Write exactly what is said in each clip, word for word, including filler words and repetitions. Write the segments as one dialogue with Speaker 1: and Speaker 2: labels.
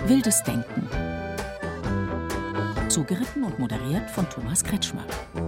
Speaker 1: Wildes Denken. Zugeritten und moderiert von Thomas Kretschmer.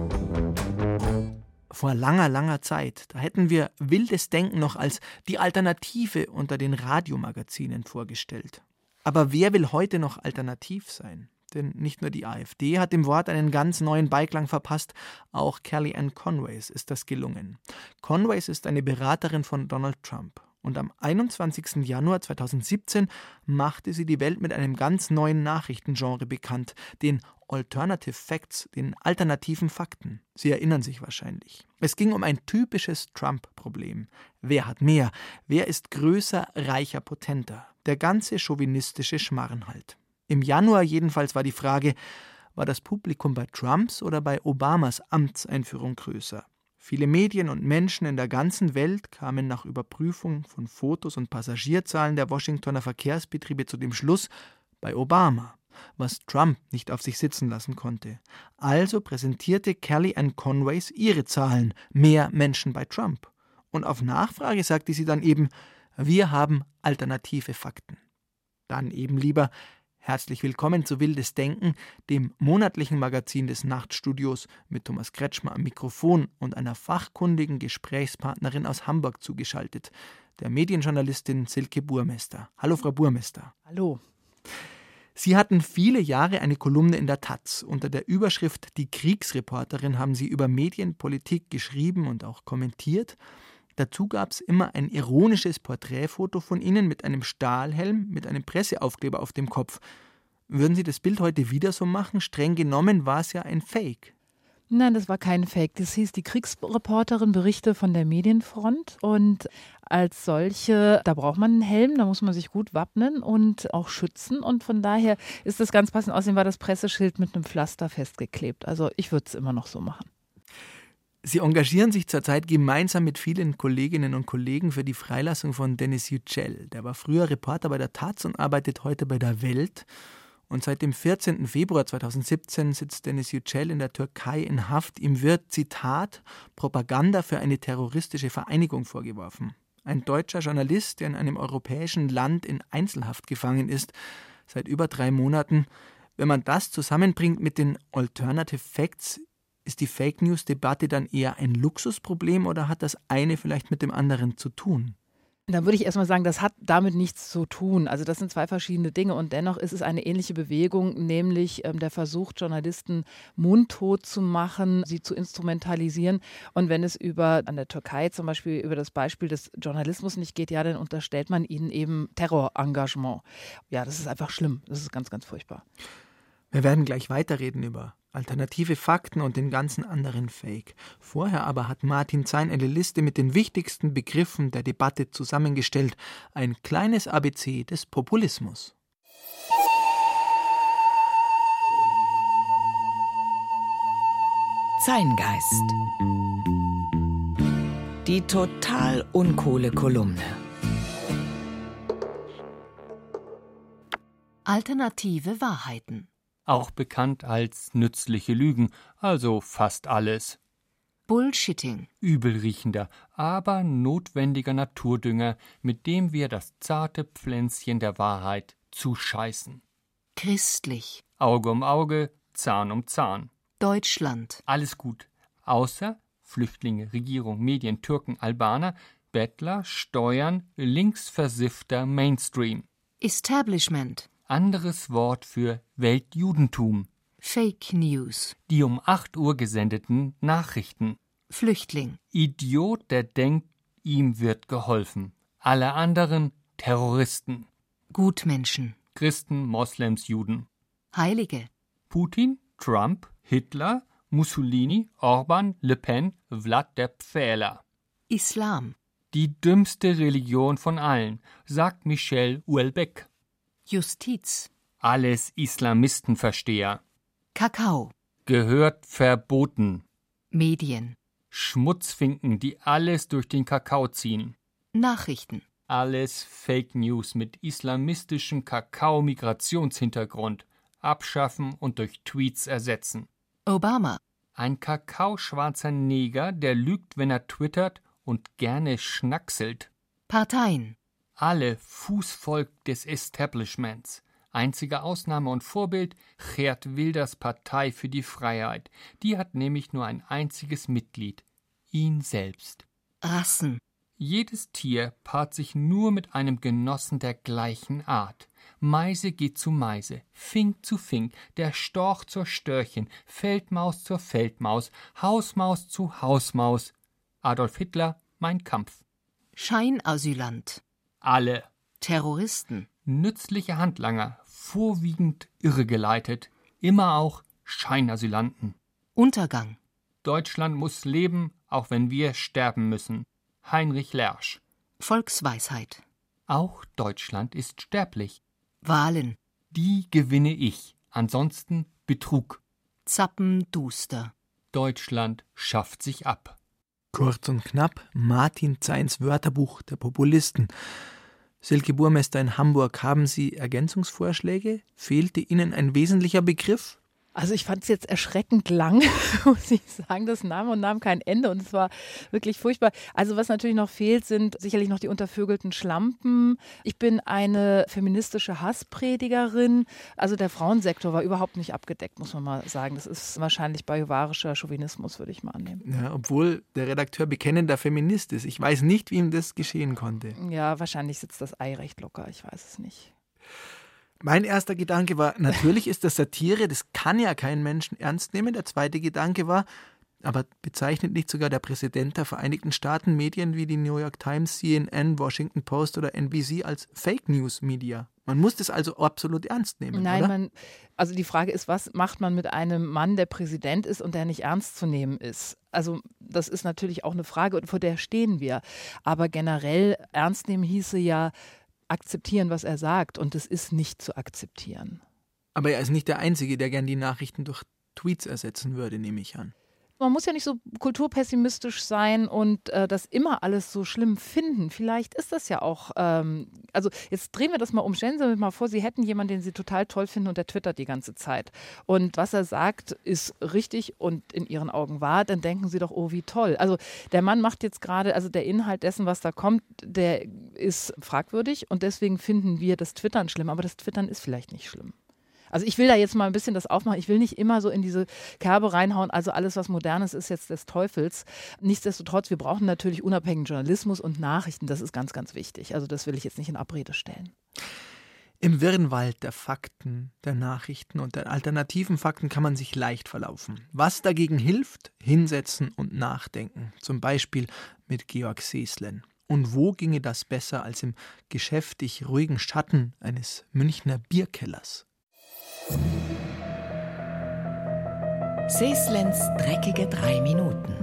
Speaker 2: Vor langer, langer Zeit, da hätten wir Wildes Denken noch als die Alternative unter den Radiomagazinen vorgestellt. Aber wer will heute noch alternativ sein? Denn nicht nur die AfD hat dem Wort einen ganz neuen Beiklang verpasst, auch Kellyanne Conway ist das gelungen. Conway ist eine Beraterin von Donald Trump. Und am einundzwanzigsten Januar zweitausendsiebzehn machte sie die Welt mit einem ganz neuen Nachrichtengenre bekannt, den Alternative Facts, den alternativen Fakten. Sie erinnern sich wahrscheinlich. Es ging um ein typisches Trump-Problem. Wer hat mehr? Wer ist größer, reicher, potenter? Der ganze chauvinistische Schmarren halt. Im Januar jedenfalls war die Frage, war das Publikum bei Trumps oder bei Obamas Amtseinführung größer? Viele Medien und Menschen in der ganzen Welt kamen nach Überprüfung von Fotos und Passagierzahlen der Washingtoner Verkehrsbetriebe zu dem Schluss, bei Obama, was Trump nicht auf sich sitzen lassen konnte. Also präsentierte Kellyanne Conway ihre Zahlen, mehr Menschen bei Trump. Und auf Nachfrage sagte sie dann eben, wir haben alternative Fakten. Dann eben lieber: Herzlich willkommen zu Wildes Denken, dem monatlichen Magazin des Nachtstudios mit Thomas Kretschmer am Mikrofon und einer fachkundigen Gesprächspartnerin aus Hamburg zugeschaltet, der Medienjournalistin Silke Burmester. Hallo, Frau Burmester.
Speaker 3: Hallo.
Speaker 2: Sie hatten viele Jahre eine Kolumne in der Taz. Unter der Überschrift »Die Kriegsreporterin« haben Sie über Medienpolitik geschrieben und auch kommentiert. Dazu gab es immer ein ironisches Porträtfoto von Ihnen mit einem Stahlhelm, mit einem Presseaufkleber auf dem Kopf. Würden Sie das Bild heute wieder so machen? Streng genommen war es ja ein Fake.
Speaker 3: Nein, das war kein Fake. Das hieß die Kriegsreporterin Berichte von der Medienfront. Und als solche, da braucht man einen Helm, da muss man sich gut wappnen und auch schützen. Und von daher ist das ganz passend. Außerdem war das Presseschild mit einem Pflaster festgeklebt. Also ich würde es immer noch so machen.
Speaker 2: Sie engagieren sich zurzeit gemeinsam mit vielen Kolleginnen und Kollegen für die Freilassung von Denis Yücel. Der war früher Reporter bei der Taz und arbeitet heute bei der Welt. Und seit dem vierzehnten Februar zweitausendsiebzehn sitzt Denis Yücel in der Türkei in Haft. Ihm wird, Zitat, Propaganda für eine terroristische Vereinigung vorgeworfen. Ein deutscher Journalist, der in einem europäischen Land in Einzelhaft gefangen ist, seit über drei Monaten. Wenn man das zusammenbringt mit den Alternative Facts, ist die Fake-News-Debatte dann eher ein Luxusproblem oder hat das eine vielleicht mit dem anderen zu tun?
Speaker 3: Da würde ich erstmal sagen, das hat damit nichts zu tun. Also das sind zwei verschiedene Dinge und dennoch ist es eine ähnliche Bewegung, nämlich ähm, der Versuch, Journalisten mundtot zu machen, sie zu instrumentalisieren. Und wenn es über an der Türkei zum Beispiel über das Beispiel des Journalismus nicht geht, ja, dann unterstellt man ihnen eben Terrorengagement. Ja, das ist einfach schlimm. Das ist ganz, ganz furchtbar.
Speaker 2: Wir werden gleich weiterreden über alternative Fakten und den ganzen anderen Fake. Vorher aber hat Martin Zein eine Liste mit den wichtigsten Begriffen der Debatte zusammengestellt. Ein kleines A B C des Populismus.
Speaker 1: Zeitgeist. Die total uncoole Kolumne. Alternative Wahrheiten.
Speaker 4: Auch bekannt als nützliche Lügen, also fast alles.
Speaker 1: Bullshitting.
Speaker 4: Übelriechender, aber notwendiger Naturdünger, mit dem wir das zarte Pflänzchen der Wahrheit zuscheißen.
Speaker 1: Christlich.
Speaker 4: Auge um Auge, Zahn um Zahn.
Speaker 1: Deutschland.
Speaker 4: Alles gut, außer Flüchtlinge, Regierung, Medien, Türken, Albaner, Bettler, Steuern, linksversiffter Mainstream.
Speaker 1: Establishment.
Speaker 4: Anderes Wort für Weltjudentum.
Speaker 1: Fake News.
Speaker 4: Die um acht Uhr gesendeten Nachrichten.
Speaker 1: Flüchtling.
Speaker 4: Idiot, der denkt, ihm wird geholfen. Alle anderen Terroristen.
Speaker 1: Gutmenschen.
Speaker 4: Christen, Moslems, Juden.
Speaker 1: Heilige.
Speaker 4: Putin, Trump, Hitler, Mussolini, Orban, Le Pen, Vlad der Pfähler.
Speaker 1: Islam.
Speaker 4: Die dümmste Religion von allen, sagt Michel Houellebecq.
Speaker 1: Justiz.
Speaker 4: Alles Islamistenversteher.
Speaker 1: Kakao.
Speaker 4: Gehört verboten.
Speaker 1: Medien.
Speaker 4: Schmutzfinken, die alles durch den Kakao ziehen.
Speaker 1: Nachrichten.
Speaker 4: Alles Fake News mit islamistischem Kakao-Migrationshintergrund. Abschaffen und durch Tweets ersetzen.
Speaker 1: Obama.
Speaker 4: Ein kakaoschwarzer Neger, der lügt, wenn er twittert und gerne schnackselt.
Speaker 1: Parteien.
Speaker 4: Alle Fußvolk des Establishments. Einzige Ausnahme und Vorbild Geert Wilders Partei für die Freiheit. Die hat nämlich nur ein einziges Mitglied, ihn selbst.
Speaker 1: Rassen.
Speaker 4: Jedes Tier paart sich nur mit einem Genossen der gleichen Art. Meise geht zu Meise, Fink zu Fink, der Storch zur Störchen, Feldmaus zur Feldmaus, Hausmaus zu Hausmaus. Adolf Hitler, Mein Kampf.
Speaker 1: Scheinasylant.
Speaker 4: Alle.
Speaker 1: Terroristen.
Speaker 4: Nützliche Handlanger, vorwiegend irregeleitet, immer auch Scheinasylanten.
Speaker 1: Untergang.
Speaker 4: Deutschland muss leben, auch wenn wir sterben müssen. Heinrich Lersch.
Speaker 1: Volksweisheit.
Speaker 4: Auch Deutschland ist sterblich.
Speaker 1: Wahlen.
Speaker 4: Die gewinne ich, ansonsten Betrug.
Speaker 1: Zappenduster.
Speaker 4: Deutschland schafft sich ab.
Speaker 2: Kurz und knapp Martin Zeins Wörterbuch der Populisten. Silke Burmester in Hamburg, haben Sie Ergänzungsvorschläge? Fehlte Ihnen ein wesentlicher Begriff?
Speaker 3: Also ich fand es jetzt erschreckend lang, muss ich sagen. Das nahm und nahm kein Ende und es war wirklich furchtbar. Also was natürlich noch fehlt, sind sicherlich noch die untervögelten Schlampen. Ich bin eine feministische Hasspredigerin. Also der Frauensektor war überhaupt nicht abgedeckt, muss man mal sagen. Das ist wahrscheinlich bajuwarischer Chauvinismus, würde ich mal annehmen.
Speaker 2: Ja, obwohl der Redakteur bekennender Feminist ist. Ich weiß nicht, wie ihm das geschehen konnte.
Speaker 3: Ja, wahrscheinlich sitzt das Ei recht locker. Ich weiß es nicht.
Speaker 2: Mein erster Gedanke war, natürlich ist das Satire, das kann ja kein Menschen ernst nehmen. Der zweite Gedanke war, aber bezeichnet nicht sogar der Präsident der Vereinigten Staaten Medien wie die New York Times, C N N, Washington Post oder N B C als Fake News Media? Man muss das also absolut ernst nehmen,
Speaker 3: Nein,
Speaker 2: oder?
Speaker 3: man, also die Frage ist, was macht man mit einem Mann, der Präsident ist und der nicht ernst zu nehmen ist? Also das ist natürlich auch eine Frage, vor der stehen wir. Aber generell ernst nehmen hieße ja, akzeptieren, was er sagt. Und es ist nicht zu akzeptieren.
Speaker 2: Aber er ist nicht der Einzige, der gern die Nachrichten durch Tweets ersetzen würde, nehme ich an.
Speaker 3: Man muss ja nicht so kulturpessimistisch sein und äh, das immer alles so schlimm finden. Vielleicht ist das ja auch, ähm, also jetzt drehen wir das mal um. Stellen Sie sich mal vor, Sie hätten jemanden, den Sie total toll finden und der twittert die ganze Zeit. Und was er sagt, ist richtig und in Ihren Augen wahr, dann denken Sie doch, oh, wie toll. Also der Mann macht jetzt gerade, also der Inhalt dessen, was da kommt, der ist fragwürdig und deswegen finden wir das Twittern schlimm, aber das Twittern ist vielleicht nicht schlimm. Also ich will da jetzt mal ein bisschen das aufmachen. Ich will nicht immer so in diese Kerbe reinhauen, also alles, was Modernes ist, jetzt des Teufels. Nichtsdestotrotz, wir brauchen natürlich unabhängigen Journalismus und Nachrichten. Das ist ganz, ganz wichtig. Also das will ich jetzt nicht in Abrede stellen.
Speaker 2: Im Wirrenwald der Fakten, der Nachrichten und der alternativen Fakten kann man sich leicht verlaufen. Was dagegen hilft? Hinsetzen und nachdenken. Zum Beispiel mit Georg Seeslen. Und wo ginge das besser als im geschäftig ruhigen Schatten eines Münchner Bierkellers?
Speaker 5: Seeslens dreckige drei Minuten.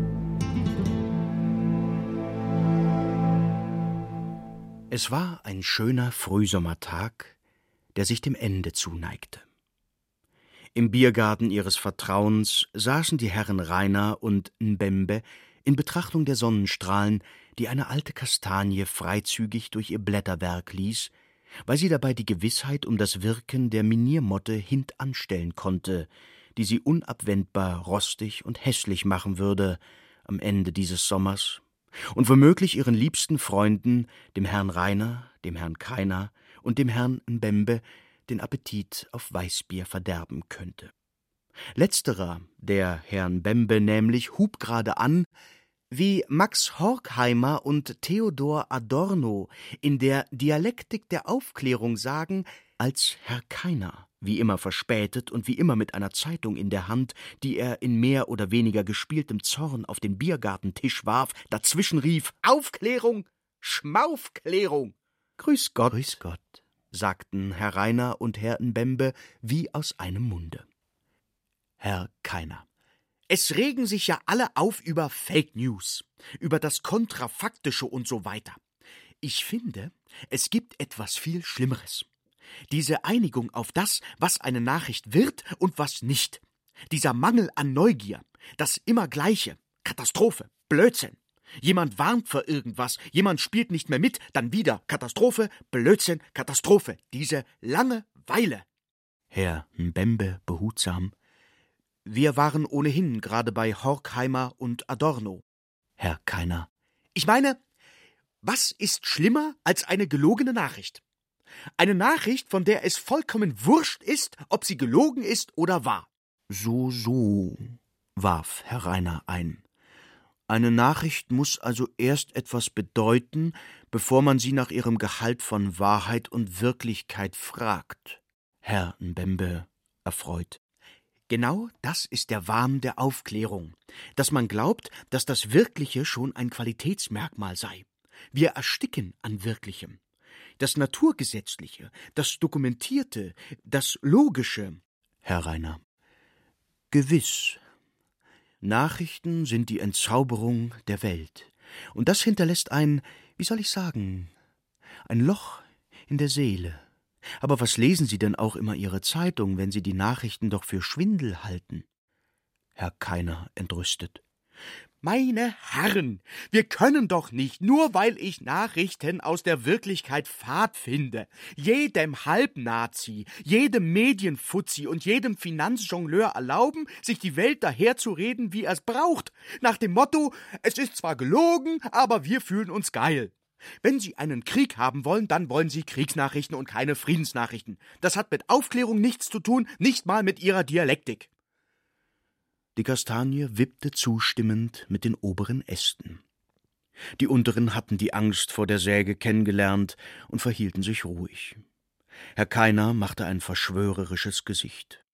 Speaker 6: Es war ein schöner Frühsommertag, der sich dem Ende zuneigte. Im Biergarten ihres Vertrauens saßen die Herren Rainer und Mbembe in Betrachtung der Sonnenstrahlen, die eine alte Kastanie freizügig durch ihr Blätterwerk ließ, weil sie dabei die Gewissheit um das Wirken der Miniermotte hintanstellen konnte, die sie unabwendbar rostig und hässlich machen würde am Ende dieses Sommers und womöglich ihren liebsten Freunden, dem Herrn Rainer, dem Herrn Keiner und dem Herrn Mbembe, den Appetit auf Weißbier verderben könnte. Letzterer, der Herrn Mbembe nämlich, hub gerade an, wie Max Horkheimer und Theodor Adorno in der Dialektik der Aufklärung sagen, als Herr Keiner, wie immer verspätet und wie immer mit einer Zeitung in der Hand, die er in mehr oder weniger gespieltem Zorn auf den Biergartentisch warf, dazwischen rief, »Aufklärung! Schmaufklärung!« »Grüß Gott, grüß Gott«, sagten Herr Rainer und Herr Mbembe wie aus einem Munde. Herr Keiner: Es regen sich ja alle auf über Fake News, über das Kontrafaktische und so weiter. Ich finde, es gibt etwas viel Schlimmeres. Diese Einigung auf das, was eine Nachricht wird und was nicht. Dieser Mangel an Neugier, das immer Gleiche, Katastrophe, Blödsinn. Jemand warnt vor irgendwas, jemand spielt nicht mehr mit, dann wieder Katastrophe, Blödsinn, Katastrophe. Diese Langeweile. Herr Mbembe behutsam: Wir waren ohnehin gerade bei Horkheimer und Adorno. Herr Keiner: Ich meine, was ist schlimmer als eine gelogene Nachricht? Eine Nachricht, von der es vollkommen wurscht ist, ob sie gelogen ist oder wahr. So, so, warf Herr Rainer ein. Eine Nachricht muss also erst etwas bedeuten, bevor man sie nach ihrem Gehalt von Wahrheit und Wirklichkeit fragt. Herr Mbembe erfreut. Genau das ist der Wahn der Aufklärung, dass man glaubt, dass das Wirkliche schon ein Qualitätsmerkmal sei. Wir ersticken an Wirklichem. Das Naturgesetzliche, das Dokumentierte, das Logische. Herr Rainer. Gewiss. Nachrichten sind die Entzauberung der Welt. Und das hinterlässt ein, wie soll ich sagen, ein Loch in der Seele. Aber was lesen Sie denn auch immer Ihre Zeitung, wenn Sie die Nachrichten doch für Schwindel halten? Herr Keiner entrüstet. Meine Herren, wir können doch nicht, nur weil ich Nachrichten aus der Wirklichkeit fad finde, jedem Halbnazi, jedem Medienfuzzi und jedem Finanzjongleur erlauben, sich die Welt daherzureden, wie er es braucht, nach dem Motto, es ist zwar gelogen, aber wir fühlen uns geil. Wenn Sie einen Krieg haben wollen, dann wollen Sie Kriegsnachrichten und keine Friedensnachrichten. Das hat mit Aufklärung nichts zu tun, nicht mal mit Ihrer Dialektik. Die Kastanie wippte zustimmend mit den oberen Ästen. Die unteren hatten die Angst vor der Säge kennengelernt und verhielten sich ruhig. Herr Keiner machte ein verschwörerisches Gesicht.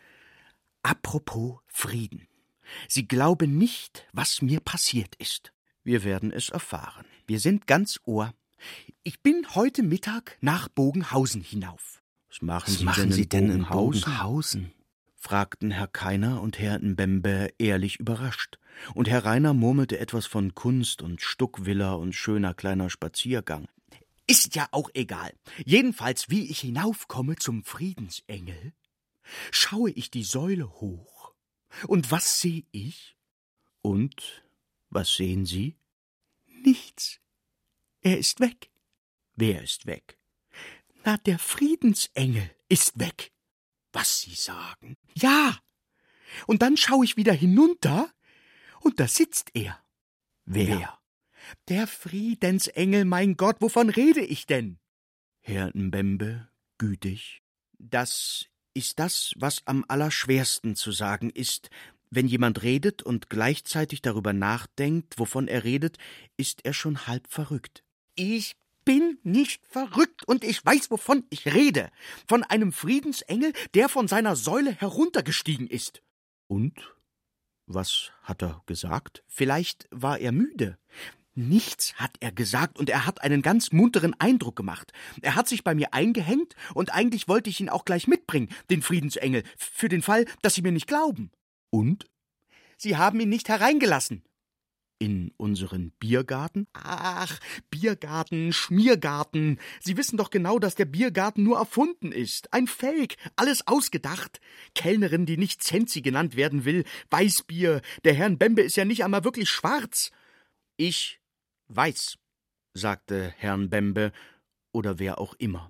Speaker 6: Apropos Frieden. Sie glauben nicht, was mir passiert ist. Wir werden es erfahren. Wir sind ganz Ohr. Ich bin heute Mittag nach Bogenhausen hinauf. Was machen, was Sie, machen denn Sie denn in Bogenhausen? Bogenhausen? Fragten Herr Keiner und Herr Mbembe ehrlich überrascht, und Herr Rainer murmelte etwas von Kunst und Stuckvilla und schöner kleiner Spaziergang. Ist ja auch egal. Jedenfalls, wie ich hinaufkomme zum Friedensengel, schaue ich die Säule hoch. Und was sehe ich? Und was sehen Sie? Nichts. Er ist weg. Wer ist weg? Na, der Friedensengel ist weg. Was Sie sagen? Ja. Und dann schaue ich wieder hinunter, und da sitzt er. Wer? Wer? Der Friedensengel, mein Gott, wovon rede ich denn? Herr Mbembe, gütig. Das ist das, was am allerschwersten zu sagen ist. Wenn jemand redet und gleichzeitig darüber nachdenkt, wovon er redet, ist er schon halb verrückt. Ich bin nicht verrückt und ich weiß, wovon ich rede. Von einem Friedensengel, der von seiner Säule heruntergestiegen ist. Und? Was hat er gesagt? Vielleicht war er müde. Nichts hat er gesagt, und er hat einen ganz munteren Eindruck gemacht. Er hat sich bei mir eingehängt, und eigentlich wollte ich ihn auch gleich mitbringen, den Friedensengel, für den Fall, dass Sie mir nicht glauben. Und? Sie haben ihn nicht hereingelassen. In unseren Biergarten? Ach, Biergarten, Schmiergarten. Sie wissen doch genau, dass der Biergarten nur erfunden ist. Ein Fake, alles ausgedacht. Kellnerin, die nicht Zenzi genannt werden will. Weißbier. Der Herr Mbembe ist ja nicht einmal wirklich schwarz. Ich weiß, sagte Herr Mbembe, oder wer auch immer.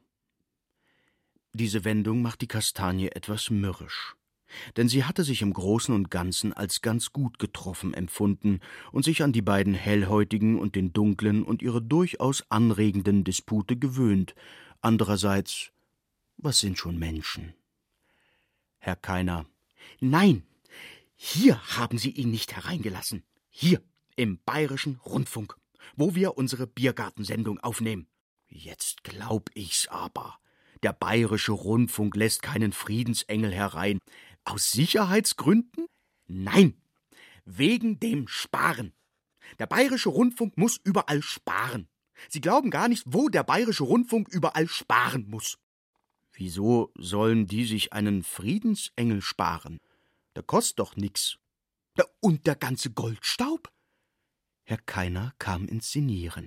Speaker 6: Diese Wendung macht die Kastanie etwas mürrisch. Denn sie hatte sich im Großen und Ganzen als ganz gut getroffen empfunden und sich an die beiden Hellhäutigen und den Dunklen und ihre durchaus anregenden Dispute gewöhnt. Andererseits, was sind schon Menschen? Herr Keiner: Nein, hier haben Sie ihn nicht hereingelassen. Hier, im Bayerischen Rundfunk, wo wir unsere Biergartensendung aufnehmen. Jetzt glaub ich's aber. Der Bayerische Rundfunk lässt keinen Friedensengel herein. Aus Sicherheitsgründen? Nein, wegen dem Sparen. Der Bayerische Rundfunk muss überall sparen. Sie glauben gar nicht, wo der Bayerische Rundfunk überall sparen muss. Wieso sollen die sich einen Friedensengel sparen? Der kostet doch nix. Und der ganze Goldstaub? Herr Keiner kam ins Sinnieren.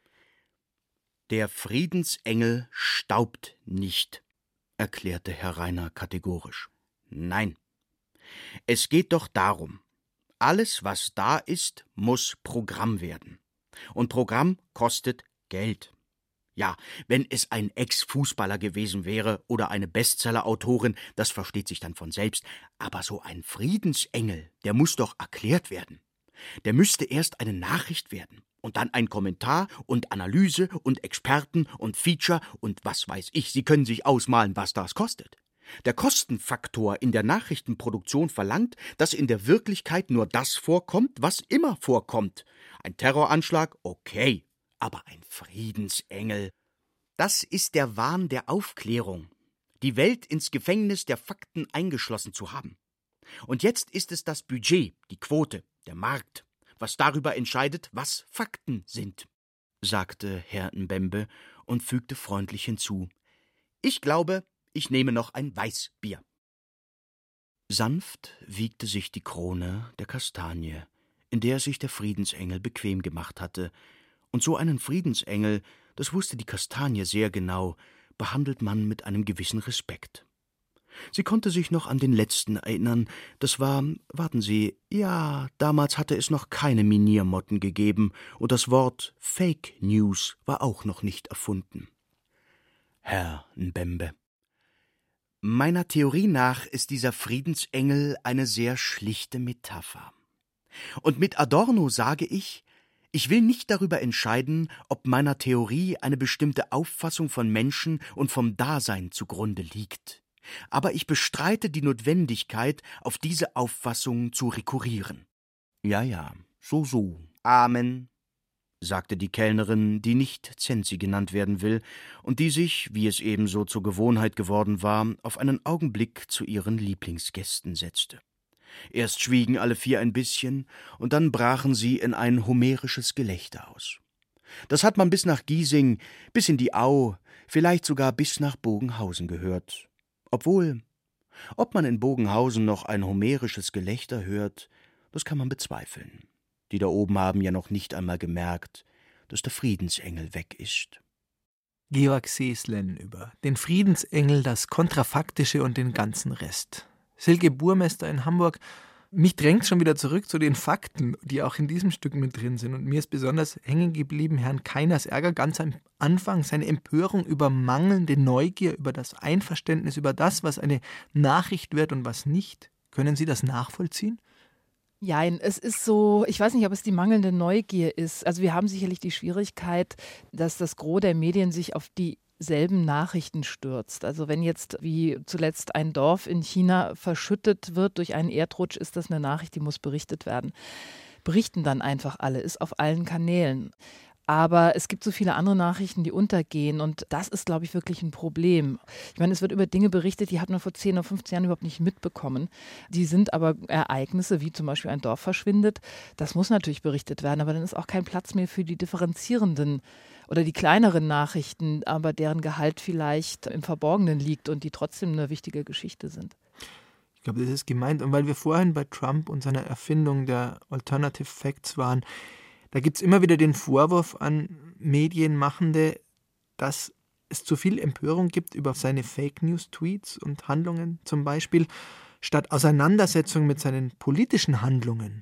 Speaker 6: Der Friedensengel staubt nicht, erklärte Herr Rainer kategorisch. Nein, es geht doch darum, alles, was da ist, muss Programm werden. Und Programm kostet Geld. Ja, wenn es ein Ex-Fußballer gewesen wäre oder eine Bestseller-Autorin, das versteht sich dann von selbst. Aber so ein Friedensengel, der muss doch erklärt werden. Der müsste erst eine Nachricht werden. Und dann ein Kommentar und Analyse und Experten und Feature und was weiß ich. Sie können sich ausmalen, was das kostet. Der Kostenfaktor in der Nachrichtenproduktion verlangt, dass in der Wirklichkeit nur das vorkommt, was immer vorkommt. Ein Terroranschlag, okay, aber ein Friedensengel. Das ist der Wahn der Aufklärung, die Welt ins Gefängnis der Fakten eingeschlossen zu haben. Und jetzt ist es das Budget, die Quote, der Markt, was darüber entscheidet, was Fakten sind, sagte Herr Mbembe und fügte freundlich hinzu. Ich glaube, ich nehme noch ein Weißbier. Sanft wiegte sich die Krone der Kastanie, in der sich der Friedensengel bequem gemacht hatte. Und so einen Friedensengel, das wusste die Kastanie sehr genau, behandelt man mit einem gewissen Respekt. Sie konnte sich noch an den letzten erinnern, das war, warten Sie, ja, damals hatte es noch keine Miniermotten gegeben und das Wort Fake News war auch noch nicht erfunden. Herr Mbembe, meiner Theorie nach ist dieser Friedensengel eine sehr schlichte Metapher. Und mit Adorno sage ich, ich will nicht darüber entscheiden, ob meiner Theorie eine bestimmte Auffassung von Menschen und vom Dasein zugrunde liegt. Aber ich bestreite die Notwendigkeit, auf diese Auffassung zu rekurrieren. Ja, ja, so, so. Amen, sagte die Kellnerin, die nicht Zenzi genannt werden will und die sich, wie es ebenso zur Gewohnheit geworden war, auf einen Augenblick zu ihren Lieblingsgästen setzte. Erst schwiegen alle vier ein bisschen, und dann brachen sie in ein homerisches Gelächter aus. Das hat man bis nach Giesing, bis in die Au, vielleicht sogar bis nach Bogenhausen gehört. Obwohl, ob man in Bogenhausen noch ein homerisches Gelächter hört, das kann man bezweifeln. Die da oben haben ja noch nicht einmal gemerkt, dass der Friedensengel weg ist.
Speaker 2: Georg Seeslen über den Friedensengel, das Kontrafaktische und den ganzen Rest. Silke Burmester in Hamburg. Mich drängt schon wieder zurück zu den Fakten, die auch in diesem Stück mit drin sind. Und mir ist besonders hängen geblieben Herrn Keiners Ärger ganz am Anfang, seine Empörung über mangelnde Neugier, über das Einverständnis, über das, was eine Nachricht wird und was nicht. Können Sie das nachvollziehen?
Speaker 3: Jein, es ist so, ich weiß nicht, ob es die mangelnde Neugier ist. Also wir haben sicherlich die Schwierigkeit, dass das Gros der Medien sich auf die selben Nachrichten stürzt. Also wenn jetzt wie zuletzt ein Dorf in China verschüttet wird durch einen Erdrutsch, ist das eine Nachricht, die muss berichtet werden. Berichten dann einfach alle, ist auf allen Kanälen. Aber es gibt so viele andere Nachrichten, die untergehen und das ist, glaube ich, wirklich ein Problem. Ich meine, es wird über Dinge berichtet, die hat man vor zehn oder fünfzehn Jahren überhaupt nicht mitbekommen. Die sind aber Ereignisse, wie zum Beispiel ein Dorf verschwindet. Das muss natürlich berichtet werden, aber dann ist auch kein Platz mehr für die differenzierenden oder die kleineren Nachrichten, aber deren Gehalt vielleicht im Verborgenen liegt und die trotzdem eine wichtige Geschichte sind.
Speaker 2: Ich glaube, das ist gemeint. Und weil wir vorhin bei Trump und seiner Erfindung der Alternative Facts waren, da gibt es immer wieder den Vorwurf an Medienmachende, dass es zu viel Empörung gibt über seine Fake-News-Tweets und Handlungen zum Beispiel, statt Auseinandersetzung mit seinen politischen Handlungen.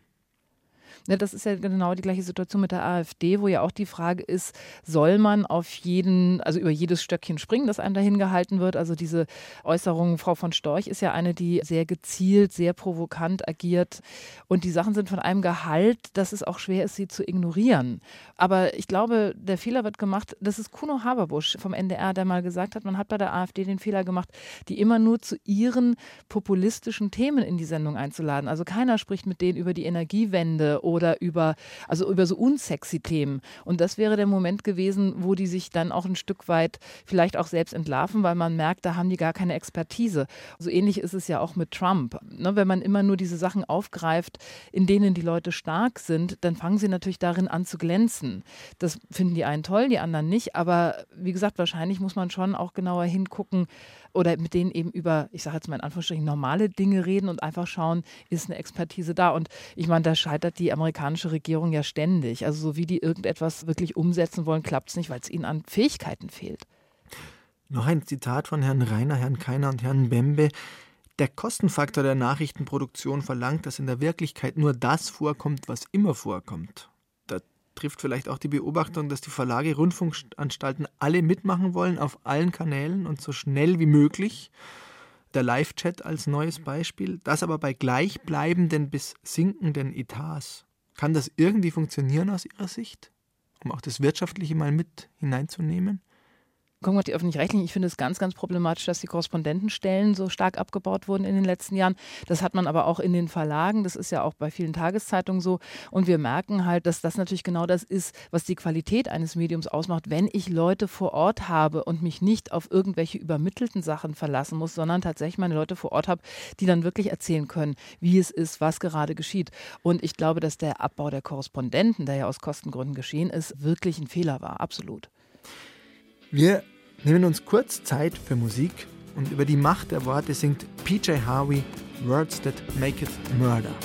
Speaker 3: Ja, das ist ja genau die gleiche Situation mit der AfD, wo ja auch die Frage ist, soll man auf jeden, also über jedes Stöckchen springen, das einem dahin gehalten wird? Also diese Äußerung, Frau von Storch ist ja eine, die sehr gezielt, sehr provokant agiert. Und die Sachen sind von einem Gehalt, dass es auch schwer ist, sie zu ignorieren. Aber ich glaube, der Fehler wird gemacht, das ist Kuno Haberbusch vom N D R, der mal gesagt hat, man hat bei der AfD den Fehler gemacht, die immer nur zu ihren populistischen Themen in die Sendung einzuladen. Also keiner spricht mit denen über die Energiewende oder über, also über so unsexy Themen. Und das wäre der Moment gewesen, wo die sich dann auch ein Stück weit vielleicht auch selbst entlarven, weil man merkt, da haben die gar keine Expertise. So ähnlich ist es ja auch mit Trump. Ne, wenn man immer nur diese Sachen aufgreift, in denen die Leute stark sind, dann fangen sie natürlich darin an zu glänzen. Das finden die einen toll, die anderen nicht. Aber wie gesagt, wahrscheinlich muss man schon auch genauer hingucken oder mit denen eben über, ich sage jetzt mal in Anführungsstrichen, normale Dinge reden und einfach schauen, ist eine Expertise da. Und ich meine, da scheitert die amerikanische Regierung ja ständig. Also so wie die irgendetwas wirklich umsetzen wollen, klappt es nicht, weil es ihnen an Fähigkeiten fehlt.
Speaker 2: Noch ein Zitat von Herrn Rainer, Herrn Keiner und Herrn Mbembe. Der Kostenfaktor der Nachrichtenproduktion verlangt, dass in der Wirklichkeit nur das vorkommt, was immer vorkommt. Da trifft vielleicht auch die Beobachtung, dass die Verlage, Rundfunkanstalten alle mitmachen wollen auf allen Kanälen und so schnell wie möglich. Der Live-Chat als neues Beispiel, das aber bei gleichbleibenden bis sinkenden Etats. Kann das irgendwie funktionieren aus Ihrer Sicht? um auch das Wirtschaftliche mal mit hineinzunehmen?
Speaker 3: Gucken wir die Öffentlich-Rechtlichen. Ich finde es ganz, ganz problematisch, dass die Korrespondentenstellen so stark abgebaut wurden in den letzten Jahren. Das hat man aber auch in den Verlagen. Das ist ja auch bei vielen Tageszeitungen so. Und wir merken halt, dass das natürlich genau das ist, was die Qualität eines Mediums ausmacht, wenn ich Leute vor Ort habe und mich nicht auf irgendwelche übermittelten Sachen verlassen muss, sondern tatsächlich meine Leute vor Ort habe, die dann wirklich erzählen können, wie es ist, was gerade geschieht. Und ich glaube, dass der Abbau der Korrespondenten, der ja aus Kostengründen geschehen ist, wirklich ein Fehler war. Absolut.
Speaker 2: Wir nehmen uns kurz Zeit für Musik und über die Macht der Worte singt P J Harvey Words That Maketh Murder.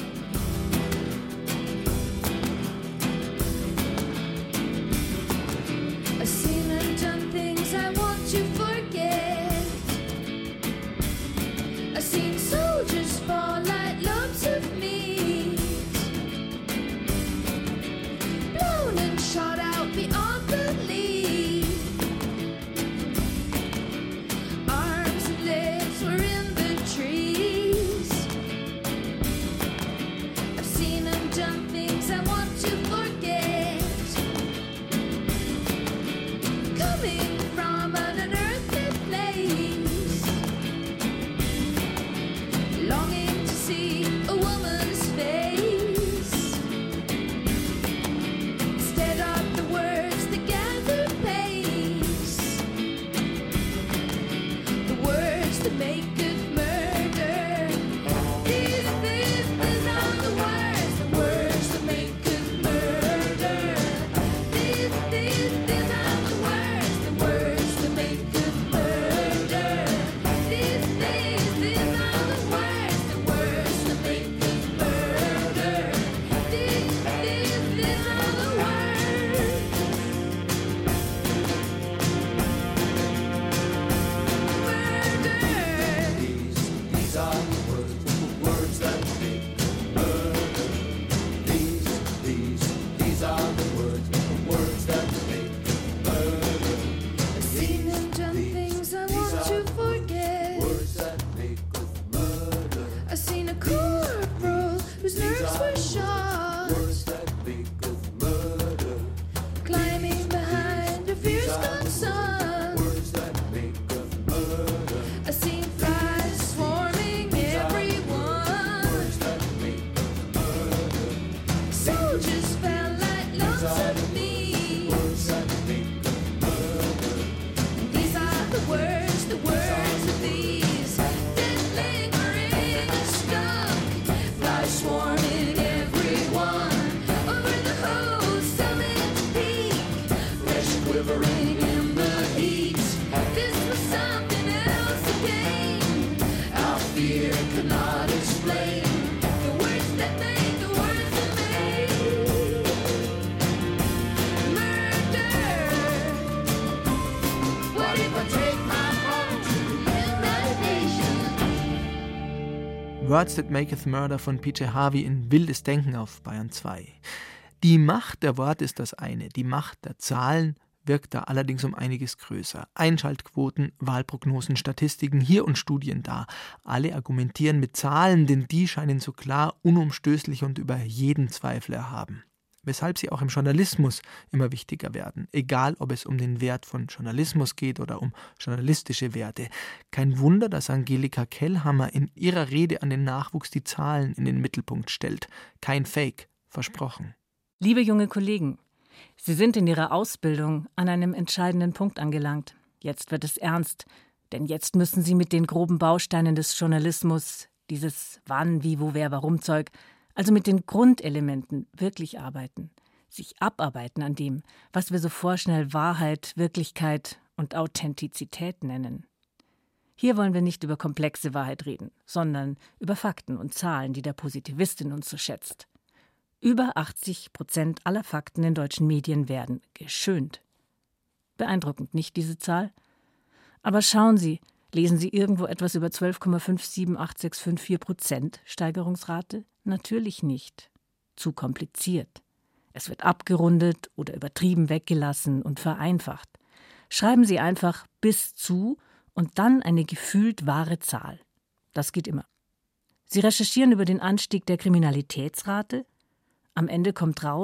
Speaker 2: Words That Maketh Murder von P J Harvey in Wildes Denken auf Bayern zwei. Die Macht der Worte ist das eine, die Macht der Zahlen wirkt da allerdings um einiges größer. Einschaltquoten, Wahlprognosen, Statistiken hier und Studien da. Alle argumentieren mit Zahlen, denn die scheinen so klar, unumstößlich und über jeden Zweifel erhaben. Weshalb sie auch im Journalismus immer wichtiger werden, egal ob es um den Wert von Journalismus geht oder um journalistische Werte. Kein Wunder, dass Angelika Kellhammer in ihrer Rede an den Nachwuchs die Zahlen in den Mittelpunkt stellt. Kein Fake, versprochen.
Speaker 7: Liebe junge Kollegen, Sie sind in Ihrer Ausbildung an einem entscheidenden Punkt angelangt. Jetzt wird es ernst, denn jetzt müssen Sie mit den groben Bausteinen des Journalismus, dieses Wann, Wie, Wo, Wer, Warum Zeug, also mit den Grundelementen wirklich arbeiten, sich abarbeiten an dem, was wir so vorschnell Wahrheit, Wirklichkeit und Authentizität nennen. Hier wollen wir nicht über komplexe Wahrheit reden, sondern über Fakten und Zahlen, die der Positivist in uns so schätzt. Über achtzig Prozent aller Fakten in deutschen Medien werden geschönt. Beeindruckend, nicht diese Zahl? Aber schauen Sie, lesen Sie irgendwo etwas über zwölf Komma fünf sieben acht sechs fünf vier Prozent Steigerungsrate? Natürlich nicht. Zu kompliziert. Es wird abgerundet oder übertrieben weggelassen und vereinfacht. Schreiben Sie einfach bis zu und dann eine gefühlt wahre Zahl. Das geht immer. Sie recherchieren über den Anstieg der Kriminalitätsrate. Am Ende kommt raus,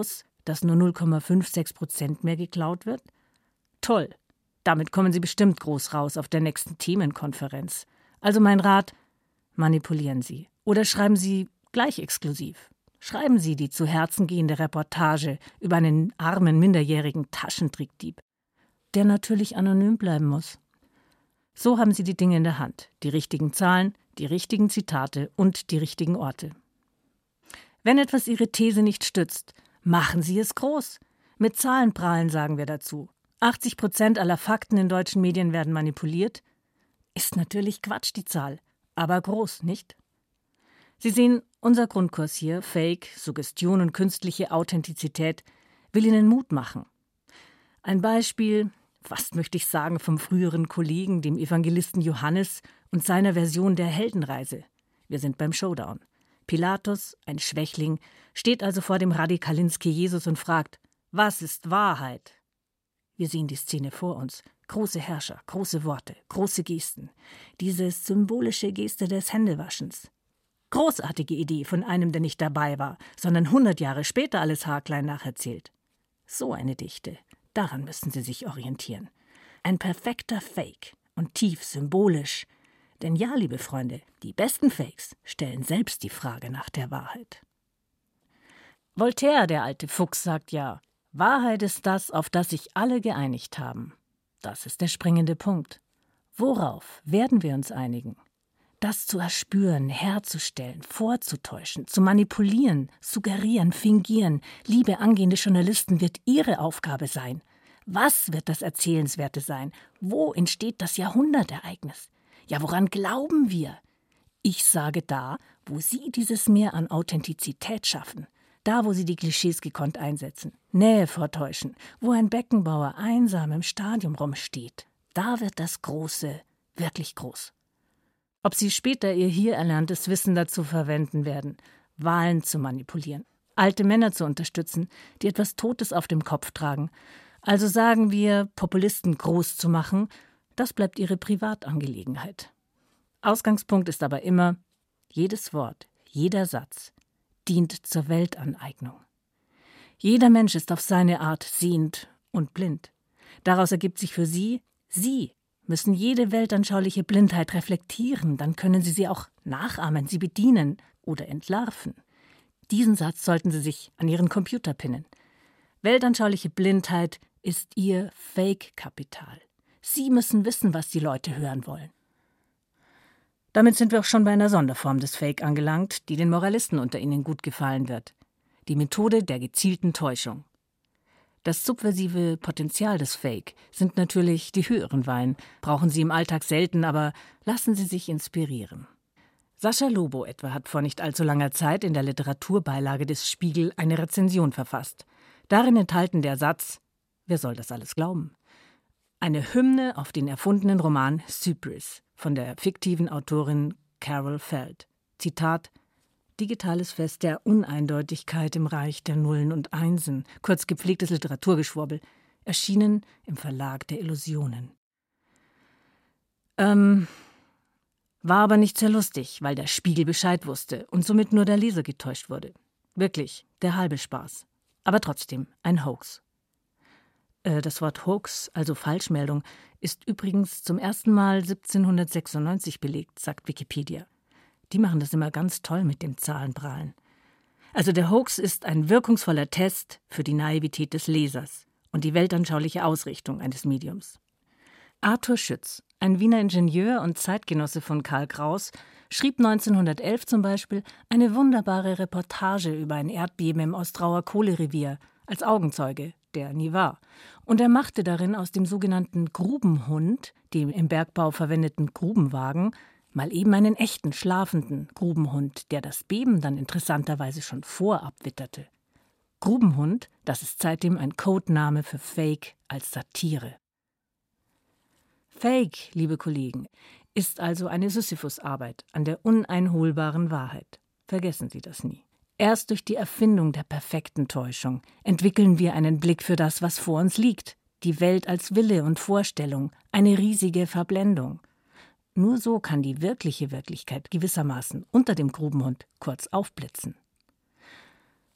Speaker 7: dass nur null Komma sechsundfünfzig Prozent mehr geklaut wird? Toll, damit kommen Sie bestimmt groß raus auf der nächsten Themenkonferenz. Also mein Rat, manipulieren Sie oder schreiben Sie gleich exklusiv. Schreiben Sie die zu Herzen gehende Reportage über einen armen, minderjährigen Taschentrickdieb, der natürlich anonym bleiben muss. So haben Sie die Dinge in der Hand, die richtigen Zahlen, die richtigen Zitate und die richtigen Orte. Wenn etwas Ihre These nicht stützt, machen Sie es groß. Mit Zahlen prahlen sagen wir dazu. achtzig Prozent aller Fakten in deutschen Medien werden manipuliert. Ist natürlich Quatsch, die Zahl, aber groß, nicht? Sie sehen, unser Grundkurs hier, Fake, Suggestion und künstliche Authentizität, will Ihnen Mut machen. Ein Beispiel, fast möchte ich sagen, vom früheren Kollegen, dem Evangelisten Johannes und seiner Version der Heldenreise. Wir sind beim Showdown. Pilatus, ein Schwächling, steht also vor dem Radikalinski Jesus und fragt, was ist Wahrheit? Wir sehen die Szene vor uns. Große Herrscher, große Worte, große Gesten. Diese symbolische Geste des Händewaschens. Großartige Idee von einem, der nicht dabei war, sondern hundert Jahre später alles haarklein nacherzählt. So eine Dichte, daran müssen Sie sich orientieren. Ein perfekter Fake und tief symbolisch. Denn ja, liebe Freunde, die besten Fakes stellen selbst die Frage nach der Wahrheit. Voltaire, der alte Fuchs, sagt ja, Wahrheit ist das, auf das sich alle geeinigt haben. Das ist der springende Punkt. Worauf werden wir uns einigen? Das zu erspüren, herzustellen, vorzutäuschen, zu manipulieren, suggerieren, fingieren, liebe angehende Journalisten, wird Ihre Aufgabe sein. Was wird das Erzählenswerte sein? Wo entsteht das Jahrhundertereignis? Ja, woran glauben wir? Ich sage da, wo Sie dieses Mehr an Authentizität schaffen. Da, wo Sie die Klischees gekonnt einsetzen, Nähe vortäuschen, wo ein Beckenbauer einsam im Stadion rumsteht. Da wird das Große wirklich groß. Ob Sie später Ihr hier erlerntes Wissen dazu verwenden werden, Wahlen zu manipulieren, alte Männer zu unterstützen, die etwas Totes auf dem Kopf tragen, also sagen wir, Populisten groß zu machen, das bleibt Ihre Privatangelegenheit. Ausgangspunkt ist aber immer, jedes Wort, jeder Satz dient zur Weltaneignung. Jeder Mensch ist auf seine Art sehend und blind. Daraus ergibt sich für Sie, Sie müssen jede weltanschauliche Blindheit reflektieren, dann können Sie sie auch nachahmen, sie bedienen oder entlarven. Diesen Satz sollten Sie sich an Ihren Computer pinnen. Weltanschauliche Blindheit ist Ihr Fake-Kapital. Sie müssen wissen, was die Leute hören wollen. Damit sind wir auch schon bei einer Sonderform des Fake angelangt, die den Moralisten unter Ihnen gut gefallen wird. Die Methode der gezielten Täuschung. Das subversive Potenzial des Fake sind natürlich die höheren Weinen, brauchen Sie im Alltag selten, aber lassen Sie sich inspirieren. Sascha Lobo etwa hat vor nicht allzu langer Zeit in der Literaturbeilage des Spiegel eine Rezension verfasst. Darin enthalten der Satz, wer soll das alles glauben? Eine Hymne auf den erfundenen Roman Cyprus von der fiktiven Autorin Carol Feld. Zitat: Digitales Fest der Uneindeutigkeit im Reich der Nullen und Einsen, kurz gepflegtes Literaturgeschwurbel, erschienen im Verlag der Illusionen. Ähm, war aber nicht sehr lustig, weil der Spiegel Bescheid wusste und somit nur der Leser getäuscht wurde. Wirklich, der halbe Spaß. Aber trotzdem ein Hoax. Äh, das Wort Hoax, also Falschmeldung, ist übrigens zum ersten Mal siebzehnhundertsechsundneunzig belegt, sagt Wikipedia. Die machen das immer ganz toll mit dem Zahlenprahlen. Also der Hoax ist ein wirkungsvoller Test für die Naivität des Lesers und die weltanschauliche Ausrichtung eines Mediums. Arthur Schütz, ein Wiener Ingenieur und Zeitgenosse von Karl Kraus, schrieb neunzehnhundertelf zum Beispiel eine wunderbare Reportage über ein Erdbeben im Ostrauer Kohlerevier als Augenzeuge, der nie war. Und er machte darin aus dem sogenannten Grubenhund, dem im Bergbau verwendeten Grubenwagen, mal eben einen echten, schlafenden Grubenhund, der das Beben dann interessanterweise schon vorab witterte. Grubenhund, das ist seitdem ein Codename für Fake als Satire. Fake, liebe Kollegen, ist also eine Sisyphusarbeit an der uneinholbaren Wahrheit. Vergessen Sie das nie. Erst durch die Erfindung der perfekten Täuschung entwickeln wir einen Blick für das, was vor uns liegt, die Welt als Wille und Vorstellung, eine riesige Verblendung. Nur so kann die wirkliche Wirklichkeit gewissermaßen unter dem Grubenhund kurz aufblitzen.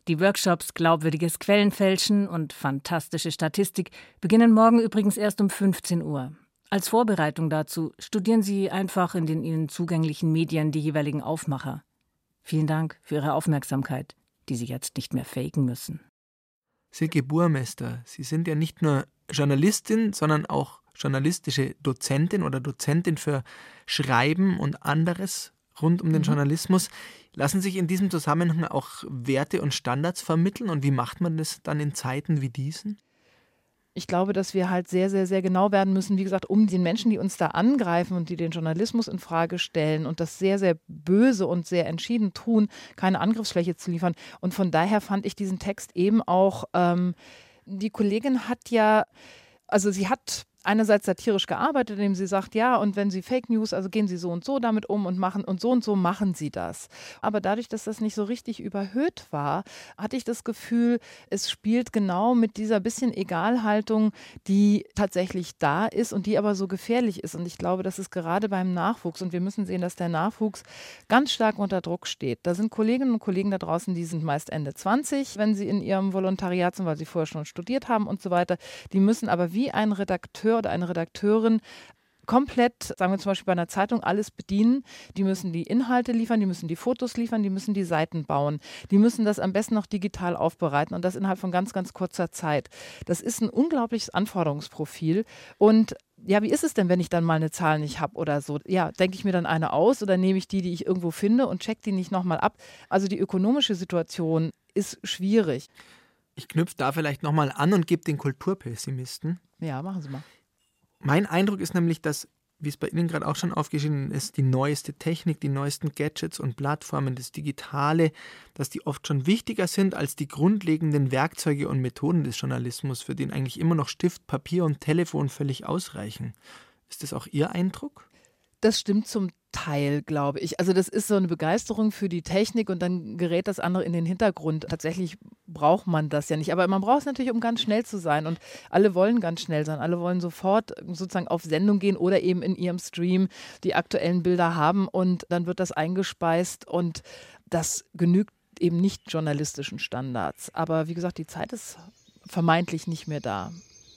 Speaker 7: Die Workshops Glaubwürdiges Quellenfälschen und fantastische Statistik beginnen morgen übrigens erst um fünfzehn Uhr. Als Vorbereitung dazu studieren Sie einfach in den Ihnen zugänglichen Medien die jeweiligen Aufmacher. Vielen Dank für Ihre Aufmerksamkeit, die Sie jetzt nicht mehr faken müssen.
Speaker 2: Silke Burmester, Sie sind ja nicht nur Journalistin, sondern auch journalistische Dozentin oder Dozentin für Schreiben und anderes rund um den mhm. Journalismus. Lassen sich in diesem Zusammenhang auch Werte und Standards vermitteln? Und wie macht man das dann in Zeiten wie diesen?
Speaker 3: Ich glaube, dass wir halt sehr, sehr, sehr genau werden müssen, wie gesagt, um den Menschen, die uns da angreifen und die den Journalismus in Frage stellen und das sehr, sehr böse und sehr entschieden tun, keine Angriffsfläche zu liefern. Und von daher fand ich diesen Text eben auch, ähm, die Kollegin hat ja, also sie hat einerseits satirisch gearbeitet, indem sie sagt, ja, und wenn Sie Fake News, also gehen Sie so und so damit um und machen und so und so machen Sie das. Aber dadurch, dass das nicht so richtig überhöht war, hatte ich das Gefühl, es spielt genau mit dieser bisschen Egalhaltung, die tatsächlich da ist und die aber so gefährlich ist. Und ich glaube, das ist gerade beim Nachwuchs, und wir müssen sehen, dass der Nachwuchs ganz stark unter Druck steht. Da sind Kolleginnen und Kollegen da draußen, die sind meist Ende zwanzig, wenn sie in ihrem Volontariat sind, weil sie vorher schon studiert haben und so weiter. Die müssen aber wie ein Redakteur oder eine Redakteurin komplett, sagen wir zum Beispiel bei einer Zeitung, alles bedienen. Die müssen die Inhalte liefern, die müssen die Fotos liefern, die müssen die Seiten bauen. Die müssen das am besten noch digital aufbereiten und das innerhalb von ganz, ganz kurzer Zeit. Das ist ein unglaubliches Anforderungsprofil. Und ja, wie ist es denn, wenn ich dann mal eine Zahl nicht habe oder so? Ja, denke ich mir dann eine aus oder nehme ich die, die ich irgendwo finde und check die nicht nochmal ab? Also die ökonomische Situation ist schwierig.
Speaker 2: Ich knüpfe da vielleicht nochmal an und gebe den Kulturpessimisten.
Speaker 3: Ja, machen Sie mal.
Speaker 2: Mein Eindruck ist nämlich, dass, wie es bei Ihnen gerade auch schon aufgeschrieben ist, die neueste Technik, die neuesten Gadgets und Plattformen, das Digitale, dass die oft schon wichtiger sind als die grundlegenden Werkzeuge und Methoden des Journalismus, für den eigentlich immer noch Stift, Papier und Telefon völlig ausreichen. Ist das auch Ihr Eindruck?
Speaker 3: Das stimmt zum Teil, glaube ich. Also das ist so eine Begeisterung für die Technik und dann gerät das andere in den Hintergrund. Tatsächlich braucht man das ja nicht. Aber man braucht es natürlich, um ganz schnell zu sein. Und alle wollen ganz schnell sein. Alle wollen sofort sozusagen auf Sendung gehen oder eben in ihrem Stream die aktuellen Bilder haben. Und dann wird das eingespeist und das genügt eben nicht journalistischen Standards. Aber wie gesagt, die Zeit ist vermeintlich nicht mehr da.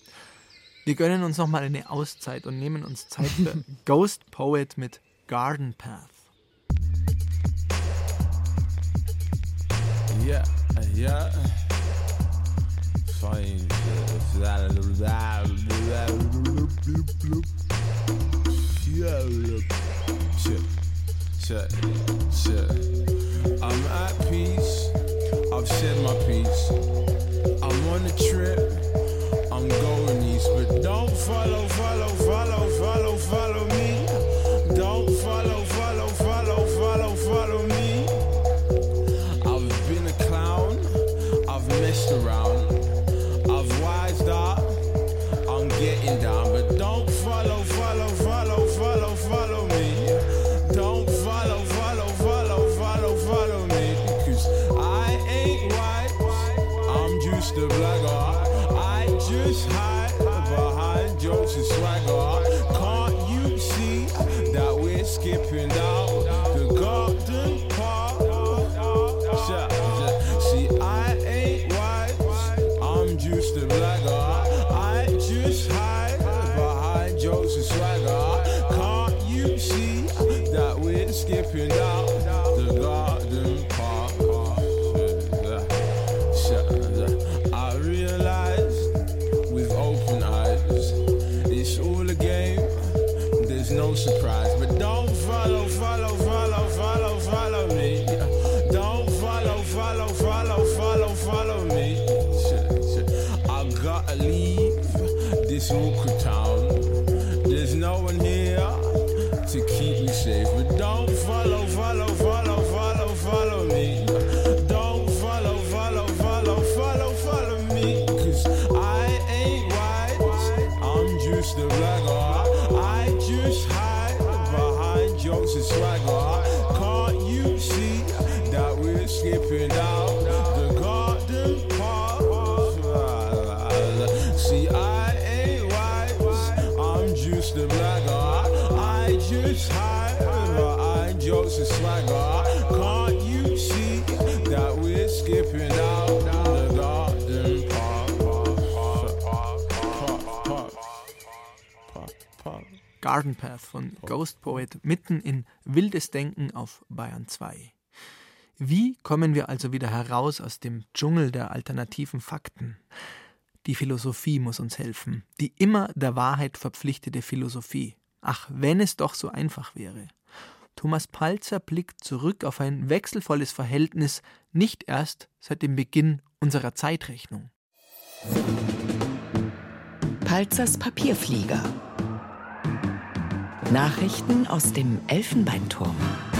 Speaker 2: Wir gönnen uns nochmal eine Auszeit und nehmen uns Zeit für Ghost Poet mit Garden Path.
Speaker 8: Yeah, yeah. Fine. I'm at peace. I've said my piece. I'm on a trip. I'm going east, but don't follow, follow, follow, follow, follow me. Don't follow, follow, follow, follow, follow me. I've been a clown, I've messed around, I've wised up, I'm getting down, but don't follow, follow, follow, follow, follow me. Don't follow, follow, follow, follow, follow me. Cause I ain't white, I'm just a blagger. Just hide behind jokes and swagger. Can't you see that we're skipping down the garden path? See, I ain't white, I'm just a blagger. I just hide behind jokes and swagger. Can't you see that we're skipping down the garden path? I realize with open eyes, it's all a game, there's no surprise. But don't follow, follow, follow, follow, follow me. Don't follow, follow, follow, follow, follow me. I gotta leave this awkward town. There's no one here to keep me safe. But don't follow, follow, follow, follow, follow me. Don't follow, follow, follow, follow, follow me. Cause I ain't white, I'm just a blagger. I just hide behind jokes and swagger. Can't you see that we're skipping down the garden path? See, I ain't white, I'm just a blagger. I just hide behind jokes and swagger. Can't you see that we're skipping out down the garden park? Park, park, park, park.
Speaker 2: Garden Path von Ghost Poet mitten in Wildes Denken auf Bayern zwei. Wie kommen wir also wieder heraus aus dem Dschungel der alternativen Fakten? Die Philosophie muss uns helfen, die immer der Wahrheit verpflichtete Philosophie. Ach, wenn es doch so einfach wäre. Thomas Palzer blickt zurück auf ein wechselvolles Verhältnis, nicht erst seit dem Beginn unserer Zeitrechnung.
Speaker 5: Palzers Papierflieger. Nachrichten aus dem Elfenbeinturm.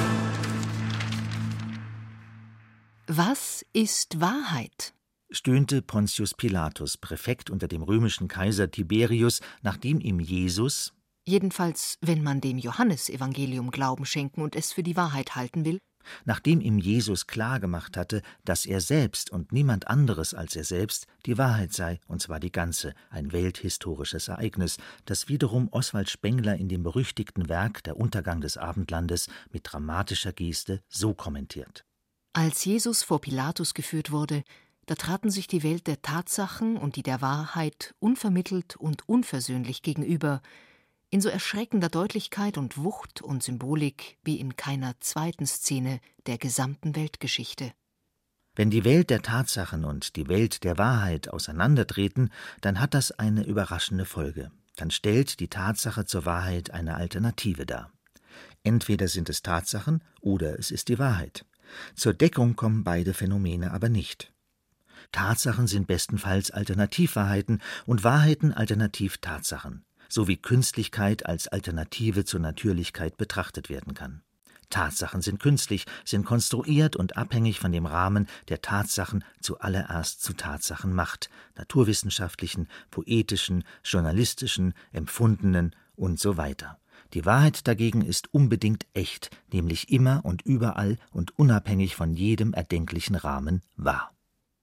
Speaker 1: Was ist Wahrheit?
Speaker 9: Stöhnte Pontius Pilatus, Präfekt unter dem römischen Kaiser Tiberius, nachdem ihm Jesus,
Speaker 1: Jedenfalls, wenn man dem Johannesevangelium Glauben schenken und es für die Wahrheit halten will,
Speaker 9: nachdem ihm Jesus klargemacht hatte, dass er selbst und niemand anderes als er selbst die Wahrheit sei, und zwar die ganze, ein welthistorisches Ereignis, das wiederum Oswald Spengler in dem berüchtigten Werk Der Untergang des Abendlandes mit dramatischer Geste so kommentiert.
Speaker 1: Als Jesus vor Pilatus geführt wurde, da traten sich die Welt der Tatsachen und die der Wahrheit unvermittelt und unversöhnlich gegenüber, in so erschreckender Deutlichkeit und Wucht und Symbolik wie in keiner zweiten Szene der gesamten Weltgeschichte.
Speaker 9: Wenn die Welt der Tatsachen und die Welt der Wahrheit auseinandertreten, dann hat das eine überraschende Folge. Dann stellt die Tatsache zur Wahrheit eine Alternative dar. Entweder sind es Tatsachen oder es ist die Wahrheit. Zur Deckung kommen beide Phänomene aber nicht. Tatsachen sind bestenfalls Alternativwahrheiten und Wahrheiten alternativ Tatsachen, so wie Künstlichkeit als Alternative zur Natürlichkeit betrachtet werden kann. Tatsachen sind künstlich, sind konstruiert und abhängig von dem Rahmen, der Tatsachen zuallererst zu Tatsachen macht, naturwissenschaftlichen, poetischen, journalistischen, empfundenen und so weiter. Die Wahrheit dagegen ist unbedingt echt, nämlich immer und überall und unabhängig von jedem erdenklichen Rahmen wahr.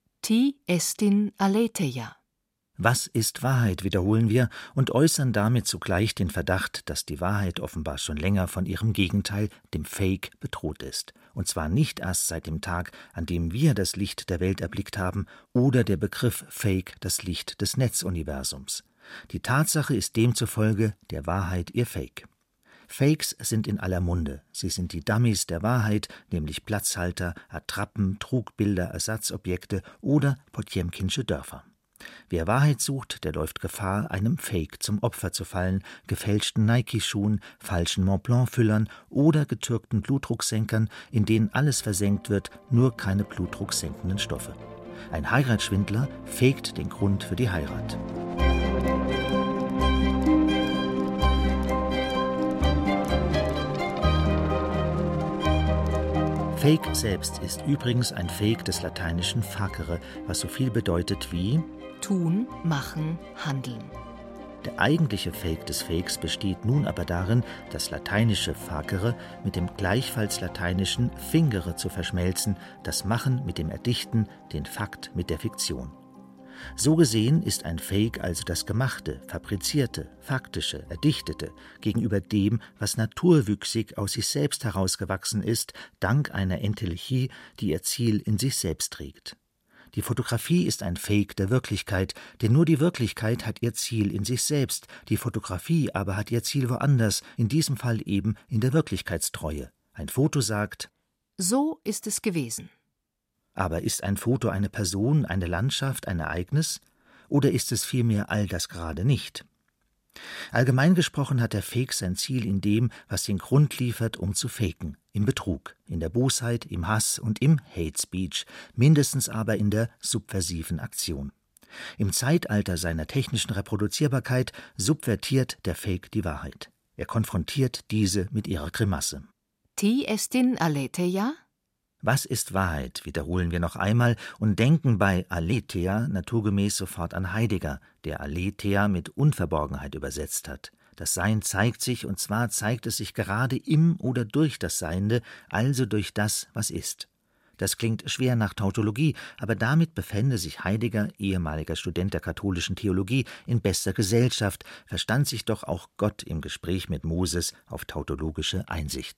Speaker 1: Ti estin aletheia.
Speaker 9: Was ist Wahrheit, wiederholen wir und äußern damit zugleich den Verdacht, dass die Wahrheit offenbar schon länger von ihrem Gegenteil, dem Fake, bedroht ist. Und zwar nicht erst seit dem Tag, an dem wir das Licht der Welt erblickt haben oder der Begriff Fake das Licht des Netzuniversums. Die Tatsache ist demzufolge der Wahrheit ihr Fake. Fakes sind in aller Munde. Sie sind die Dummies der Wahrheit, nämlich Platzhalter, Attrappen, Trugbilder, Ersatzobjekte oder Potjemkinsche Dörfer. Wer Wahrheit sucht, der läuft Gefahr, einem Fake zum Opfer zu fallen, gefälschten Nike-Schuhen, falschen Montblanc-Füllern oder getürkten Blutdrucksenkern, in denen alles versenkt wird, nur keine blutdrucksenkenden Stoffe. Ein Heiratsschwindler faked den Grund für die Heirat. Fake selbst ist übrigens ein Fake des lateinischen facere, was so viel bedeutet wie
Speaker 1: Tun, machen, handeln.
Speaker 9: Der eigentliche Fake des Fakes besteht nun aber darin, das lateinische facere mit dem gleichfalls lateinischen fingere zu verschmelzen, das Machen mit dem Erdichten, den Fakt mit der Fiktion. So gesehen ist ein Fake also das Gemachte, Fabrizierte, Faktische, Erdichtete gegenüber dem, was naturwüchsig aus sich selbst herausgewachsen ist, dank einer Entelechie, die ihr Ziel in sich selbst trägt. Die Fotografie ist ein Fake der Wirklichkeit, denn nur die Wirklichkeit hat ihr Ziel in sich selbst, die Fotografie aber hat ihr Ziel woanders, in diesem Fall eben in der Wirklichkeitstreue. Ein Foto sagt:
Speaker 1: So ist es gewesen.
Speaker 9: Aber ist ein Foto eine Person, eine Landschaft, ein Ereignis? Oder ist es vielmehr all das gerade nicht? Allgemein gesprochen hat der Fake sein Ziel in dem, was den Grund liefert, um zu faken, im Betrug, in der Bosheit, im Hass und im Hate Speech, mindestens aber in der subversiven Aktion. Im Zeitalter seiner technischen Reproduzierbarkeit subvertiert der Fake die Wahrheit. Er konfrontiert diese mit ihrer Grimasse.
Speaker 1: Ti estin aletheia?
Speaker 9: Was ist Wahrheit, wiederholen wir noch einmal und denken bei aletheia naturgemäß sofort an Heidegger, der aletheia mit Unverborgenheit übersetzt hat. Das Sein zeigt sich, und zwar zeigt es sich gerade im oder durch das Seiende, also durch das, was ist. Das klingt schwer nach Tautologie, aber damit befände sich Heidegger, ehemaliger Student der katholischen Theologie, in bester Gesellschaft, verstand sich doch auch Gott im Gespräch mit Moses auf tautologische Einsichten.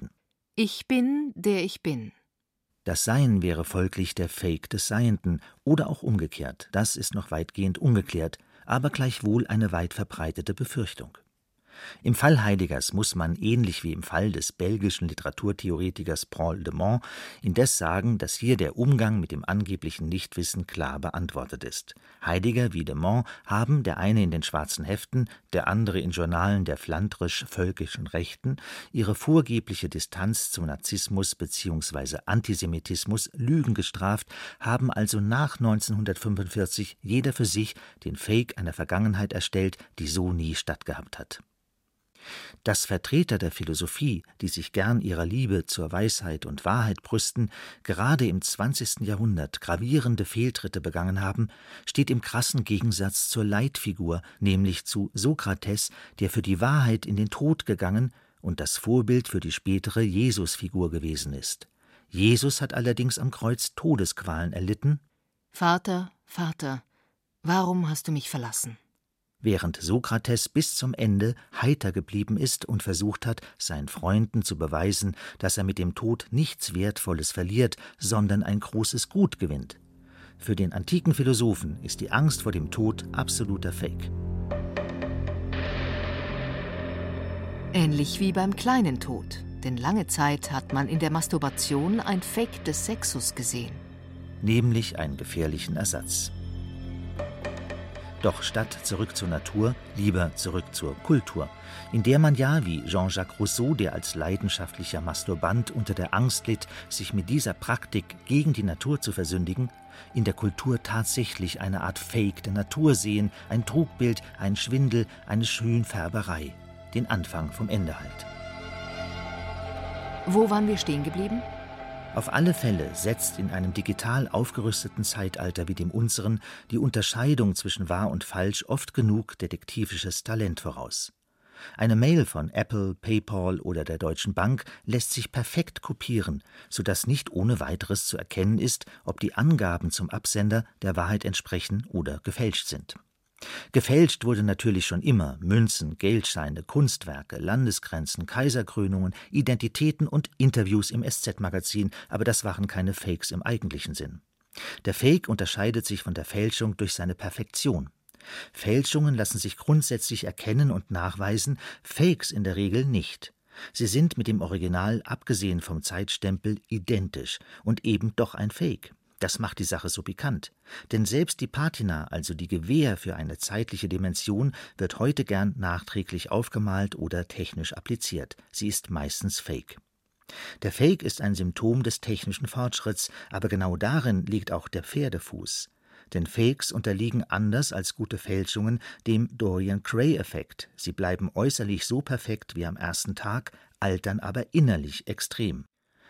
Speaker 1: Ich bin, der ich bin.
Speaker 9: Das Sein wäre folglich der Fake des Seienden oder auch umgekehrt. Das ist noch weitgehend ungeklärt, aber gleichwohl eine weit verbreitete Befürchtung. Im Fall Heideggers muss man, ähnlich wie im Fall des belgischen Literaturtheoretikers Paul de Man, indes sagen, dass hier der Umgang mit dem angeblichen Nichtwissen klar beantwortet ist. Heidegger wie de Man haben, der eine in den schwarzen Heften, der andere in Journalen der flandrisch-völkischen Rechten, ihre vorgebliche Distanz zum Nazismus bzw. Antisemitismus Lügen gestraft, haben also nach neunzehnhundertfünfundvierzig jeder für sich den Fake einer Vergangenheit erstellt, die so nie stattgehabt hat. Dass Vertreter der Philosophie, die sich gern ihrer Liebe zur Weisheit und Wahrheit brüsten, gerade im zwanzigsten Jahrhundert gravierende Fehltritte begangen haben, steht im krassen Gegensatz zur Leitfigur, nämlich zu Sokrates, der für die Wahrheit in den Tod gegangen und das Vorbild für die spätere Jesusfigur gewesen ist. Jesus hat allerdings am Kreuz Todesqualen erlitten.
Speaker 1: Vater, Vater, warum hast du mich verlassen?
Speaker 9: Während Sokrates bis zum Ende heiter geblieben ist und versucht hat, seinen Freunden zu beweisen, dass er mit dem Tod nichts Wertvolles verliert, sondern ein großes Gut gewinnt. Für den antiken Philosophen ist die Angst vor dem Tod absoluter Fake.
Speaker 1: Ähnlich wie beim kleinen Tod, denn lange Zeit hat man in der Masturbation ein Fake des Sexus gesehen.
Speaker 9: Nämlich einen gefährlichen Ersatz. Doch statt zurück zur Natur, lieber zurück zur Kultur, in der man ja, wie Jean-Jacques Rousseau, der als leidenschaftlicher Masturbant unter der Angst litt, sich mit dieser Praktik gegen die Natur zu versündigen, in der Kultur tatsächlich eine Art Fake der Natur sehen, ein Trugbild, ein Schwindel, eine Schönfärberei, den Anfang vom Ende halt.
Speaker 1: Wo waren wir stehen geblieben?
Speaker 9: Auf alle Fälle setzt in einem digital aufgerüsteten Zeitalter wie dem unseren die Unterscheidung zwischen wahr und falsch oft genug detektivisches Talent voraus. Eine Mail von Apple, PayPal oder der Deutschen Bank lässt sich perfekt kopieren, sodass nicht ohne weiteres zu erkennen ist, ob die Angaben zum Absender der Wahrheit entsprechen oder gefälscht sind. Gefälscht wurde natürlich schon immer Münzen, Geldscheine, Kunstwerke, Landesgrenzen, Kaiserkrönungen, Identitäten und Interviews im S Z-Magazin, aber das waren keine Fakes im eigentlichen Sinn. Der Fake unterscheidet sich von der Fälschung durch seine Perfektion. Fälschungen lassen sich grundsätzlich erkennen und nachweisen, Fakes in der Regel nicht. Sie sind mit dem Original, abgesehen vom Zeitstempel, identisch und eben doch ein Fake. Das macht die Sache so pikant. Denn selbst die Patina, also die Gewähr für eine zeitliche Dimension, wird heute gern nachträglich aufgemalt oder technisch appliziert. Sie ist meistens Fake. Der Fake ist ein Symptom des technischen Fortschritts, aber genau darin liegt auch der Pferdefuß. Denn Fakes unterliegen anders als gute Fälschungen dem Dorian-Gray-Effekt. Sie bleiben äußerlich so perfekt wie am ersten Tag, altern aber innerlich extrem.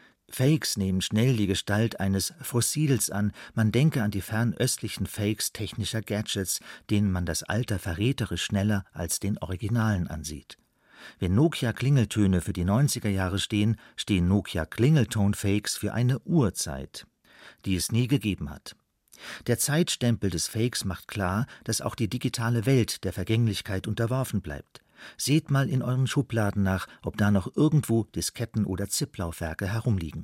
Speaker 9: Fakes nehmen schnell die Gestalt eines Fossils an, man denke an die fernöstlichen Fakes technischer Gadgets, denen man das Alter verräterisch schneller als den Originalen ansieht. Wenn Nokia-Klingeltöne für die neunziger Jahre stehen, stehen Nokia-Klingelton-Fakes für eine Urzeit, die es nie gegeben hat. Der Zeitstempel des Fakes macht klar, dass auch die digitale Welt der Vergänglichkeit unterworfen bleibt. Seht mal in euren Schubladen nach, ob da noch irgendwo Disketten oder Zip-Laufwerke herumliegen.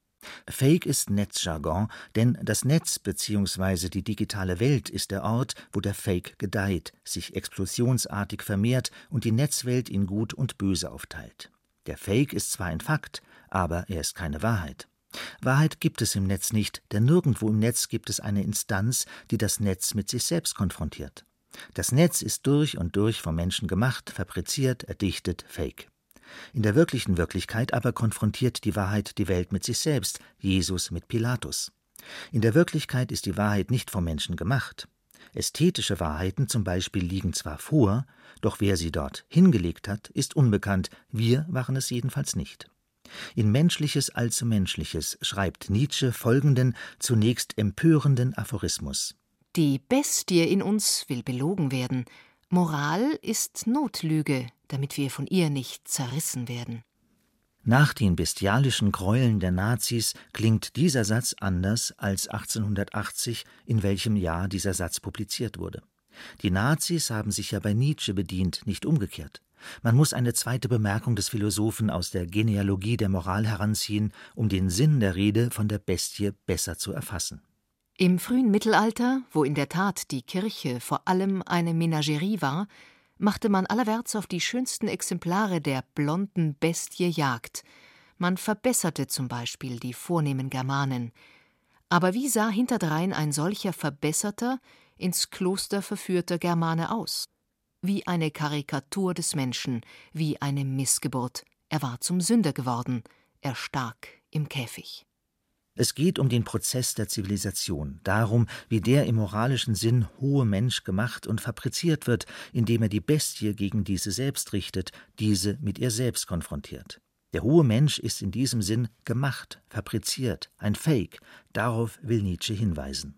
Speaker 9: Fake ist Netzjargon, denn das Netz bzw. die digitale Welt ist der Ort, wo der Fake gedeiht, sich explosionsartig vermehrt und die Netzwelt in Gut und Böse aufteilt. Der Fake ist zwar ein Fakt, aber er ist keine Wahrheit. Wahrheit gibt es im Netz nicht, denn nirgendwo im Netz gibt es eine Instanz, die das Netz mit sich selbst konfrontiert. Das Netz ist durch und durch vom Menschen gemacht, fabriziert, erdichtet, Fake. In der wirklichen Wirklichkeit aber konfrontiert die Wahrheit die Welt mit sich selbst, Jesus mit Pilatus. In der Wirklichkeit ist die Wahrheit nicht vom Menschen gemacht. Ästhetische Wahrheiten zum Beispiel liegen zwar vor, doch wer sie dort hingelegt hat, ist unbekannt, wir waren es jedenfalls nicht. In Menschliches allzu Menschliches schreibt Nietzsche folgenden, zunächst empörenden Aphorismus.
Speaker 1: Die Bestie in uns will belogen werden. Moral ist Notlüge, damit wir von ihr nicht zerrissen werden.
Speaker 9: Nach den bestialischen Gräueln der Nazis klingt dieser Satz anders als achtzehnhundertachtzig, in welchem Jahr dieser Satz publiziert wurde. Die Nazis haben sich ja bei Nietzsche bedient, nicht umgekehrt. Man muss eine zweite Bemerkung des Philosophen aus der Genealogie der Moral heranziehen, um den Sinn der Rede von der Bestie besser zu erfassen.
Speaker 1: Im frühen Mittelalter, wo in der Tat die Kirche vor allem eine Menagerie war, machte man allerwärts auf die schönsten Exemplare der blonden Bestie Jagd. Man verbesserte zum Beispiel die vornehmen Germanen. Aber wie sah hinterdrein ein solcher verbesserter, ins Kloster verführter Germane aus? Wie eine Karikatur des Menschen, wie eine Missgeburt. Er war zum Sünder geworden, er stark im Käfig.
Speaker 9: Es geht um den Prozess der Zivilisation, darum, wie der im moralischen Sinn hohe Mensch gemacht und fabriziert wird, indem er die Bestie gegen diese selbst richtet, diese mit ihr selbst konfrontiert. Der hohe Mensch ist in diesem Sinn gemacht, fabriziert, ein Fake, darauf will Nietzsche hinweisen.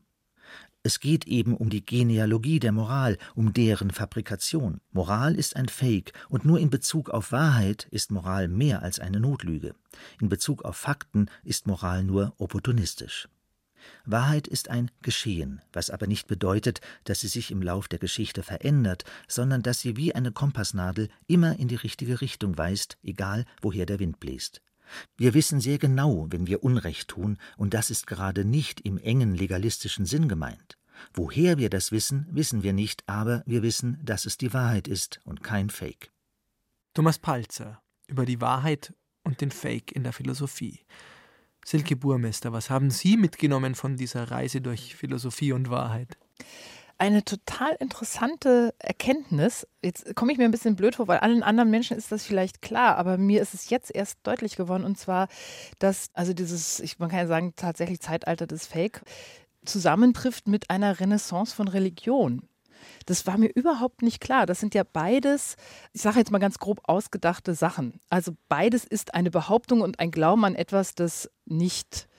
Speaker 9: Es geht eben um die Genealogie der Moral, um deren Fabrikation. Moral ist ein Fake und nur in Bezug auf Wahrheit ist Moral mehr als eine Notlüge. In Bezug auf Fakten ist Moral nur opportunistisch. Wahrheit ist ein Geschehen, was aber nicht bedeutet, dass sie sich im Lauf der Geschichte verändert, sondern dass sie wie eine Kompassnadel immer in die richtige Richtung weist, egal woher der Wind bläst. Wir wissen sehr genau, wenn wir Unrecht tun, und das ist gerade nicht im engen legalistischen Sinn gemeint. Woher wir das wissen, wissen wir nicht, aber wir wissen, dass es die Wahrheit ist und kein Fake.
Speaker 2: Thomas Paltzer über die Wahrheit und den Fake in der Philosophie. Silke Burmester, was haben Sie mitgenommen von dieser Reise durch Philosophie und Wahrheit?
Speaker 3: Eine total interessante Erkenntnis. Jetzt komme ich mir ein bisschen blöd vor, weil allen anderen Menschen ist das vielleicht klar, aber mir ist es jetzt erst deutlich geworden, und zwar, dass also dieses, ich, man kann ja sagen, tatsächlich Zeitalter des Fake zusammentrifft mit einer Renaissance von Religion. Das war mir überhaupt nicht klar. Das sind ja beides, ich sage jetzt mal ganz grob, ausgedachte Sachen. Also beides ist eine Behauptung und ein Glauben an etwas, das nicht,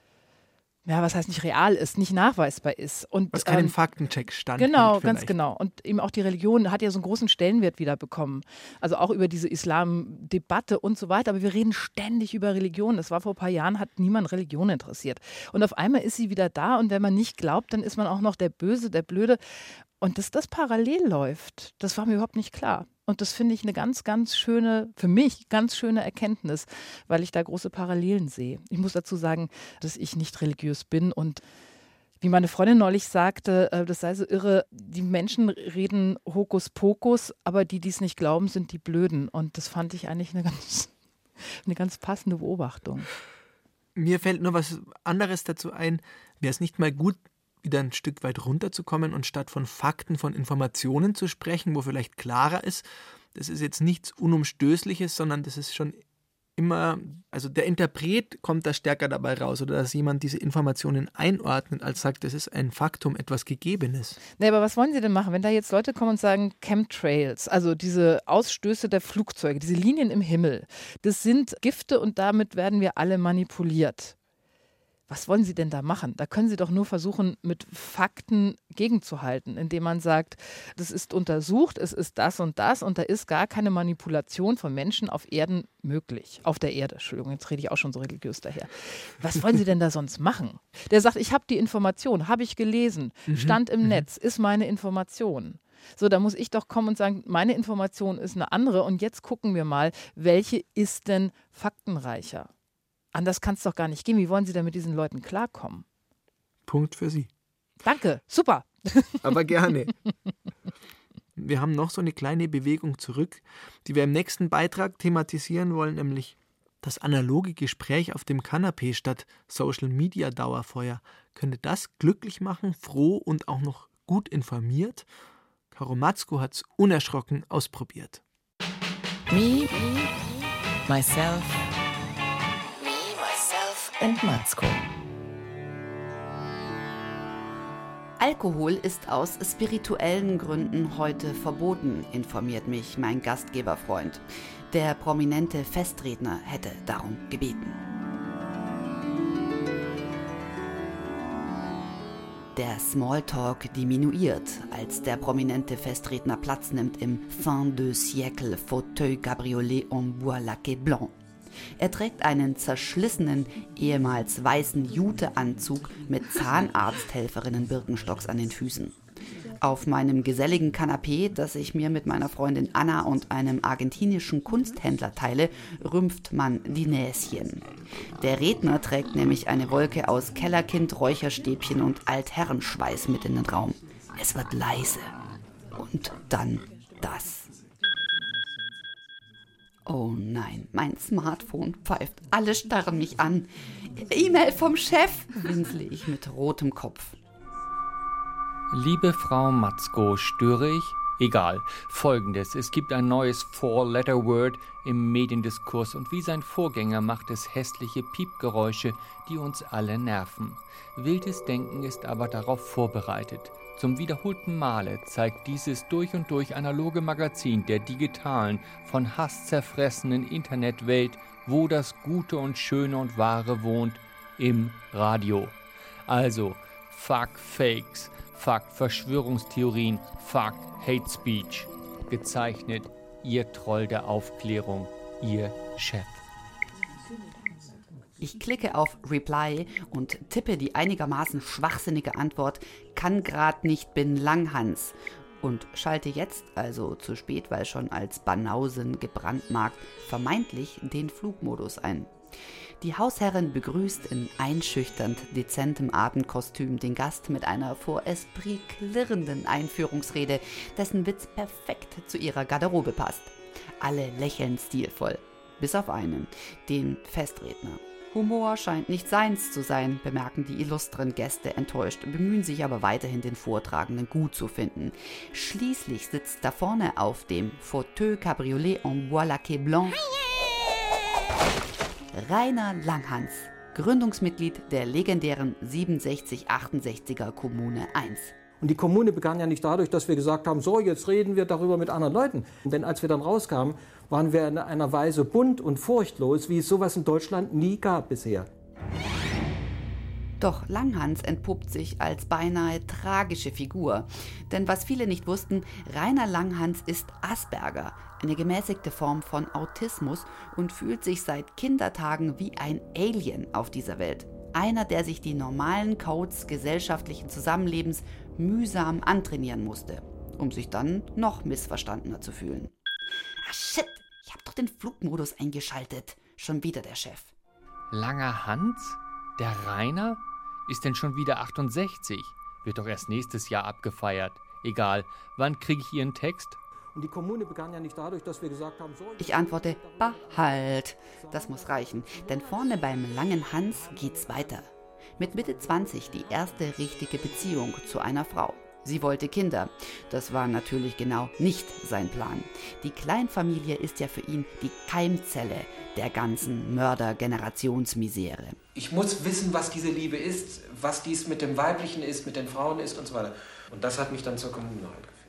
Speaker 3: ja, was heißt nicht real ist, nicht nachweisbar ist. Und,
Speaker 2: was keinen
Speaker 3: ähm,
Speaker 2: Faktencheck stand.
Speaker 3: Genau, ganz genau. Und eben auch die Religion hat ja so einen großen Stellenwert wieder bekommen. Also auch über diese Islam-Debatte und so weiter. Aber wir reden ständig über Religion. Das war vor ein paar Jahren, hat niemand Religion interessiert. Und auf einmal ist sie wieder da, und wenn man nicht glaubt, dann ist man auch noch der Böse, der Blöde. Und dass das parallel läuft, das war mir überhaupt nicht klar. Und das finde ich eine ganz, ganz schöne, für mich ganz schöne Erkenntnis, weil ich da große Parallelen sehe. Ich muss dazu sagen, dass ich nicht religiös bin, und wie meine Freundin neulich sagte, das sei so irre, die Menschen reden Hokuspokus, aber die, die es nicht glauben, sind die Blöden. Und das fand ich eigentlich eine ganz, eine ganz passende Beobachtung.
Speaker 2: Mir fällt nur was anderes dazu ein. Wäre es nicht mal gut, wieder ein Stück weit runterzukommen und statt von Fakten, von Informationen zu sprechen, wo vielleicht klarer ist, das ist jetzt nichts Unumstößliches, sondern das ist schon immer, also der Interpret kommt da stärker dabei raus, oder dass jemand diese Informationen einordnet, als sagt, das ist ein Faktum, etwas Gegebenes.
Speaker 3: Nee, aber was wollen Sie denn machen, wenn da jetzt Leute kommen und sagen, Chemtrails, also diese Ausstöße der Flugzeuge, diese Linien im Himmel, das sind Gifte und damit werden wir alle manipuliert. Was wollen Sie denn da machen? Da können Sie doch nur versuchen, mit Fakten gegenzuhalten, indem man sagt, das ist untersucht, es ist das und das, und da ist gar keine Manipulation von Menschen auf Erden möglich. Auf der Erde, Entschuldigung, jetzt rede ich auch schon so religiös daher. Was wollen Sie denn da sonst machen? Der sagt, ich habe die Information, habe ich gelesen, stand im mhm. Netz, ist meine Information. So, da muss ich doch kommen und sagen, meine Information ist eine andere, und jetzt gucken wir mal, welche ist denn faktenreicher? Anders kann es doch gar nicht gehen. Wie wollen Sie denn mit diesen Leuten klarkommen?
Speaker 2: Punkt für Sie.
Speaker 3: Danke, super.
Speaker 2: Aber gerne. Wir haben noch so eine kleine Bewegung zurück, die wir im nächsten Beitrag thematisieren wollen, nämlich das analoge Gespräch auf dem Kanapee statt Social-Media-Dauerfeuer. Könnte das glücklich machen, froh und auch noch gut informiert? Karo Matzko hat es unerschrocken ausprobiert.
Speaker 5: Me, myself and Matzko.
Speaker 10: Alkohol ist aus spirituellen Gründen heute verboten, informiert mich mein Gastgeberfreund. Der prominente Festredner hätte darum gebeten. Der Smalltalk diminuiert, als der prominente Festredner Platz nimmt im Fin de siècle Fauteuil Cabriolet en bois laqué blanc. Er trägt einen zerschlissenen, ehemals weißen Jute-Anzug mit Zahnarzthelferinnen Birkenstocks an den Füßen. Auf meinem geselligen Kanapee, das ich mir mit meiner Freundin Anna und einem argentinischen Kunsthändler teile, rümpft man die Näschen. Der Redner trägt nämlich eine Wolke aus Kellerkind, Räucherstäbchen und Altherrenschweiß mit in den Raum. Es wird leise. Und dann das. Oh nein, mein Smartphone pfeift. Alle starren mich an. E-Mail vom Chef, winsle ich mit rotem Kopf.
Speaker 4: Liebe Frau Matzko, störe ich? Egal. Folgendes: Es gibt ein neues Four-Letter-Word im Mediendiskurs und wie sein Vorgänger macht es hässliche Piepgeräusche, die uns alle nerven. Wildes Denken ist aber darauf vorbereitet. Zum wiederholten Male zeigt dieses durch und durch analoge Magazin der digitalen, von Hass zerfressenen Internetwelt, wo das Gute und Schöne und Wahre wohnt, im Radio. Also, fuck Fakes, fuck Verschwörungstheorien, fuck Hate Speech. Gezeichnet, Ihr Troll der Aufklärung, Ihr Chef.
Speaker 10: Ich klicke auf Reply und tippe die einigermaßen schwachsinnige Antwort „Kann grad nicht, bin Langhans" und schalte jetzt, also zu spät, weil schon als Banausen gebrandmarkt, vermeintlich den Flugmodus ein. Die Hausherrin begrüßt in einschüchternd dezentem Abendkostüm den Gast mit einer vor Esprit klirrenden Einführungsrede, dessen Witz perfekt zu ihrer Garderobe passt. Alle lächeln stilvoll, bis auf einen, den Festredner. Humor scheint nicht seins zu sein, bemerken die illustren Gäste enttäuscht, bemühen sich aber weiterhin, den Vortragenden gut zu finden. Schließlich sitzt da vorne auf dem Fauteuil Cabriolet en Bois Laqué Blanc Rainer Langhans, Gründungsmitglied der legendären siebenundsechzig achtundsechziger Kommune eins.
Speaker 11: Und die Kommune begann ja nicht dadurch, dass wir gesagt haben, so, jetzt reden wir darüber mit anderen Leuten. Denn als wir dann rauskamen, waren wir in einer Weise bunt und furchtlos, wie es sowas in Deutschland nie gab bisher.
Speaker 10: Doch Langhans entpuppt sich als beinahe tragische Figur. Denn was viele nicht wussten, Rainer Langhans ist Asperger, eine gemäßigte Form von Autismus, und fühlt sich seit Kindertagen wie ein Alien auf dieser Welt. Einer, der sich die normalen Codes gesellschaftlichen Zusammenlebens mühsam antrainieren musste, um sich dann noch missverstandener zu fühlen. Ah shit, ich hab doch den Flugmodus eingeschaltet. Schon wieder der Chef.
Speaker 4: Langer Hans? Der Rainer? Ist denn schon wieder achtundsechzig? Wird doch erst nächstes Jahr abgefeiert. Egal, wann kriege ich Ihren Text?
Speaker 11: Und die Kommune begann ja nicht dadurch, dass wir gesagt haben, so...
Speaker 10: Ich antworte, behalt. Das muss reichen, denn vorne beim langen Hans geht's weiter. Mit Mitte zwanzig die erste richtige Beziehung zu einer Frau. Sie wollte Kinder. Das war natürlich genau nicht sein Plan. Die Kleinfamilie ist ja für ihn die Keimzelle der ganzen Mörder-Generationsmisere.
Speaker 12: Ich muss wissen, was diese Liebe ist, was dies mit dem Weiblichen ist, mit den Frauen ist und so weiter. Und das hat mich dann zur Kommune halt geführt.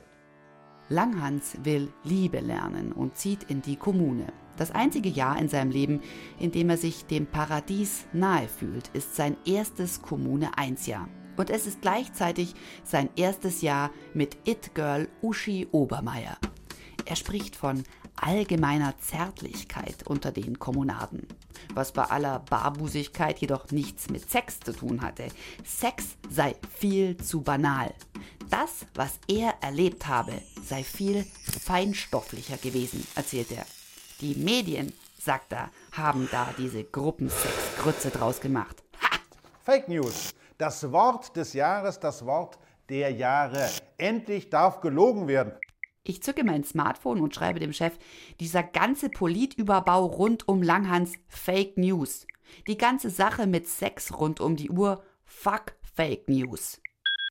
Speaker 10: Langhans will Liebe lernen und zieht in die Kommune. Das einzige Jahr in seinem Leben, in dem er sich dem Paradies nahe fühlt, ist sein erstes Kommune eins Jahr. Und es ist gleichzeitig sein erstes Jahr mit It-Girl Uschi Obermeier. Er spricht von allgemeiner Zärtlichkeit unter den Kommunarden, was bei aller Barbusigkeit jedoch nichts mit Sex zu tun hatte. Sex sei viel zu banal. Das, was er erlebt habe, sei viel feinstofflicher gewesen, erzählt er. Die Medien, sagt er, haben da diese Gruppensex-Grütze draus gemacht. Ha!
Speaker 13: Fake News. Das Wort des Jahres, das Wort der Jahre. Endlich darf gelogen werden.
Speaker 10: Ich zücke mein Smartphone und schreibe dem Chef, dieser ganze Politüberbau rund um Langhans Fake News. Die ganze Sache mit Sex rund um die Uhr, fuck Fake News.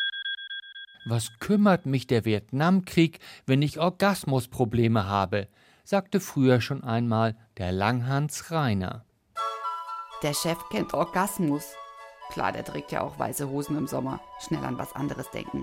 Speaker 4: Was kümmert mich der Vietnamkrieg, wenn ich Orgasmusprobleme habe, sagte früher schon einmal der Langhans Rainer.
Speaker 10: Der Chef kennt Orgasmus. Klar, der trägt ja auch weiße Hosen im Sommer. Schnell an was anderes denken.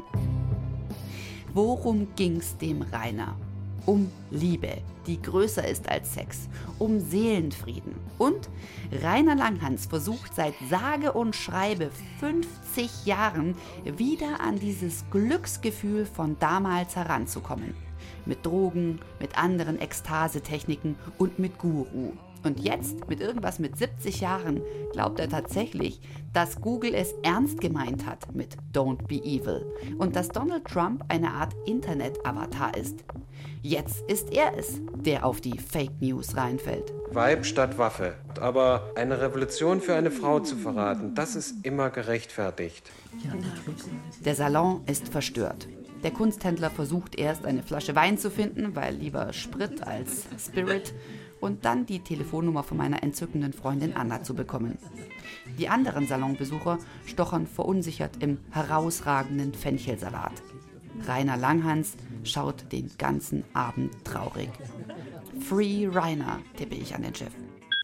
Speaker 10: Worum ging's dem Rainer? Um Liebe, die größer ist als Sex. Um Seelenfrieden. Und Rainer Langhans versucht seit sage und schreibe fünfzig Jahren wieder an dieses Glücksgefühl von damals heranzukommen. Mit Drogen, mit anderen Ekstasetechniken und mit Guru. Und jetzt, mit irgendwas mit siebzig Jahren, glaubt er tatsächlich, dass Google es ernst gemeint hat mit Don't be evil und dass Donald Trump eine Art Internet-Avatar ist. Jetzt ist er es, der auf die Fake News reinfällt.
Speaker 12: Weib statt Waffe. Aber eine Revolution für eine Frau zu verraten, das ist immer gerechtfertigt.
Speaker 10: Der Salon ist verstört. Der Kunsthändler versucht erst eine Flasche Wein zu finden, weil lieber Sprit als Spirit, und dann die Telefonnummer von meiner entzückenden Freundin Anna zu bekommen. Die anderen Salonbesucher stochern verunsichert im herausragenden Fenchelsalat. Rainer Langhans schaut den ganzen Abend traurig. Free Rainer, tippe ich an den Chef.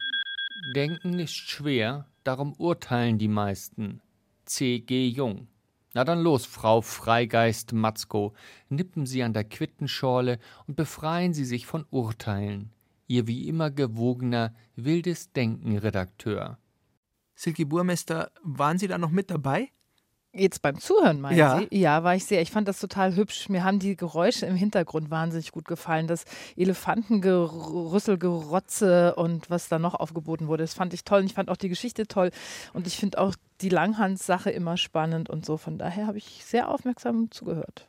Speaker 4: Denken ist schwer, darum urteilen die meisten. C G Jung. Na dann los, Frau Freigeist Matzko, nippen Sie an der Quittenschorle und befreien Sie sich von Urteilen. Ihr wie immer gewogener, wildes Denken-Redakteur.
Speaker 2: Silke Burmester, waren Sie da noch mit dabei?
Speaker 3: Jetzt beim Zuhören, meinen
Speaker 2: Ja.
Speaker 3: Sie? Ja, war ich sehr. Ich fand das total hübsch. Mir haben die Geräusche im Hintergrund wahnsinnig gut gefallen. Das Elefantengerüssel, Gerotze und was da noch aufgeboten wurde, das fand ich toll. Und ich fand auch die Geschichte toll. Und ich finde auch die Langhans-Sache immer spannend und so. Von daher habe ich sehr aufmerksam zugehört.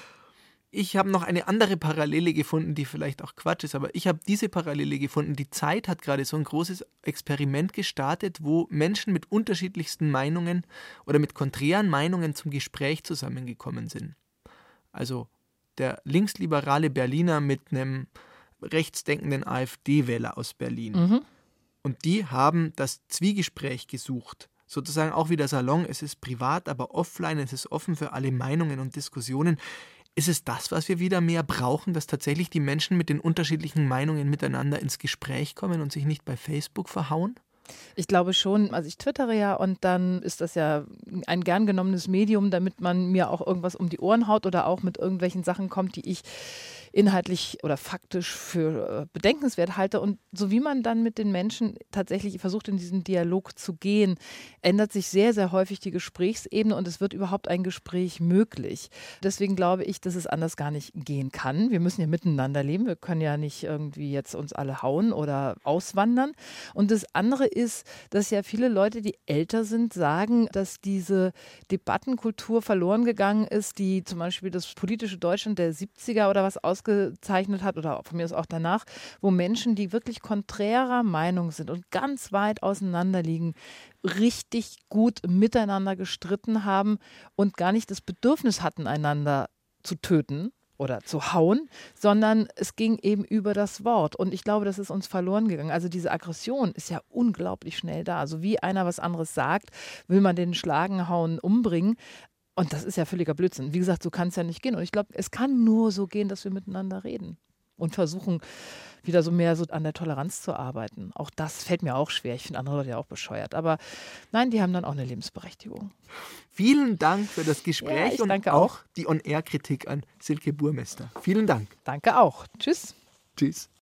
Speaker 2: Ich habe noch eine andere Parallele gefunden, die vielleicht auch Quatsch ist, aber ich habe diese Parallele gefunden. Die Zeit hat gerade so ein großes Experiment gestartet, wo Menschen mit unterschiedlichsten Meinungen oder mit konträren Meinungen zum Gespräch zusammengekommen sind. Also der linksliberale Berliner mit einem rechtsdenkenden AfD-Wähler aus Berlin.
Speaker 3: Mhm.
Speaker 2: Und die haben das Zwiegespräch gesucht. Sozusagen auch wie der Salon, es ist privat, aber offline, es ist offen für alle Meinungen und Diskussionen. Ist es das, was wir wieder mehr brauchen, dass tatsächlich die Menschen mit den unterschiedlichen Meinungen miteinander ins Gespräch kommen und sich nicht bei Facebook verhauen?
Speaker 3: Ich glaube schon, also ich twittere ja und dann ist das ja ein gern genommenes Medium, damit man mir auch irgendwas um die Ohren haut oder auch mit irgendwelchen Sachen kommt, die ich inhaltlich oder faktisch für bedenkenswert halte. Und so wie man dann mit den Menschen tatsächlich versucht, in diesen Dialog zu gehen, ändert sich sehr, sehr häufig die Gesprächsebene und es wird überhaupt ein Gespräch möglich. Deswegen glaube ich, dass es anders gar nicht gehen kann. Wir müssen ja miteinander leben. Wir können ja nicht irgendwie jetzt uns alle hauen oder auswandern. Und das andere ist, dass ja viele Leute, die älter sind, sagen, dass diese Debattenkultur verloren gegangen ist, die zum Beispiel das politische Deutschland der siebziger oder was ausgezeichnet hat oder von mir aus auch danach, wo Menschen, die wirklich konträrer Meinung sind und ganz weit auseinander liegen, richtig gut miteinander gestritten haben und gar nicht das Bedürfnis hatten, einander zu töten oder zu hauen, sondern es ging eben über das Wort. Und ich glaube, das ist uns verloren gegangen. Also diese Aggression ist ja unglaublich schnell da. Also wie einer was anderes sagt, will man den schlagen, hauen, umbringen. Und das ist ja völliger Blödsinn. Wie gesagt, so kann es ja nicht gehen. Und ich glaube, es kann nur so gehen, dass wir miteinander reden und versuchen, wieder so mehr so an der Toleranz zu arbeiten. Auch das fällt mir auch schwer. Ich finde andere Leute ja auch bescheuert. Aber nein, die haben dann auch eine Lebensberechtigung.
Speaker 2: Vielen Dank für das Gespräch
Speaker 3: ja, ich
Speaker 2: und
Speaker 3: danke
Speaker 2: auch
Speaker 3: auch
Speaker 2: die On-Air-Kritik an Silke Burmester. Vielen Dank.
Speaker 3: Danke auch. Tschüss.
Speaker 2: Tschüss.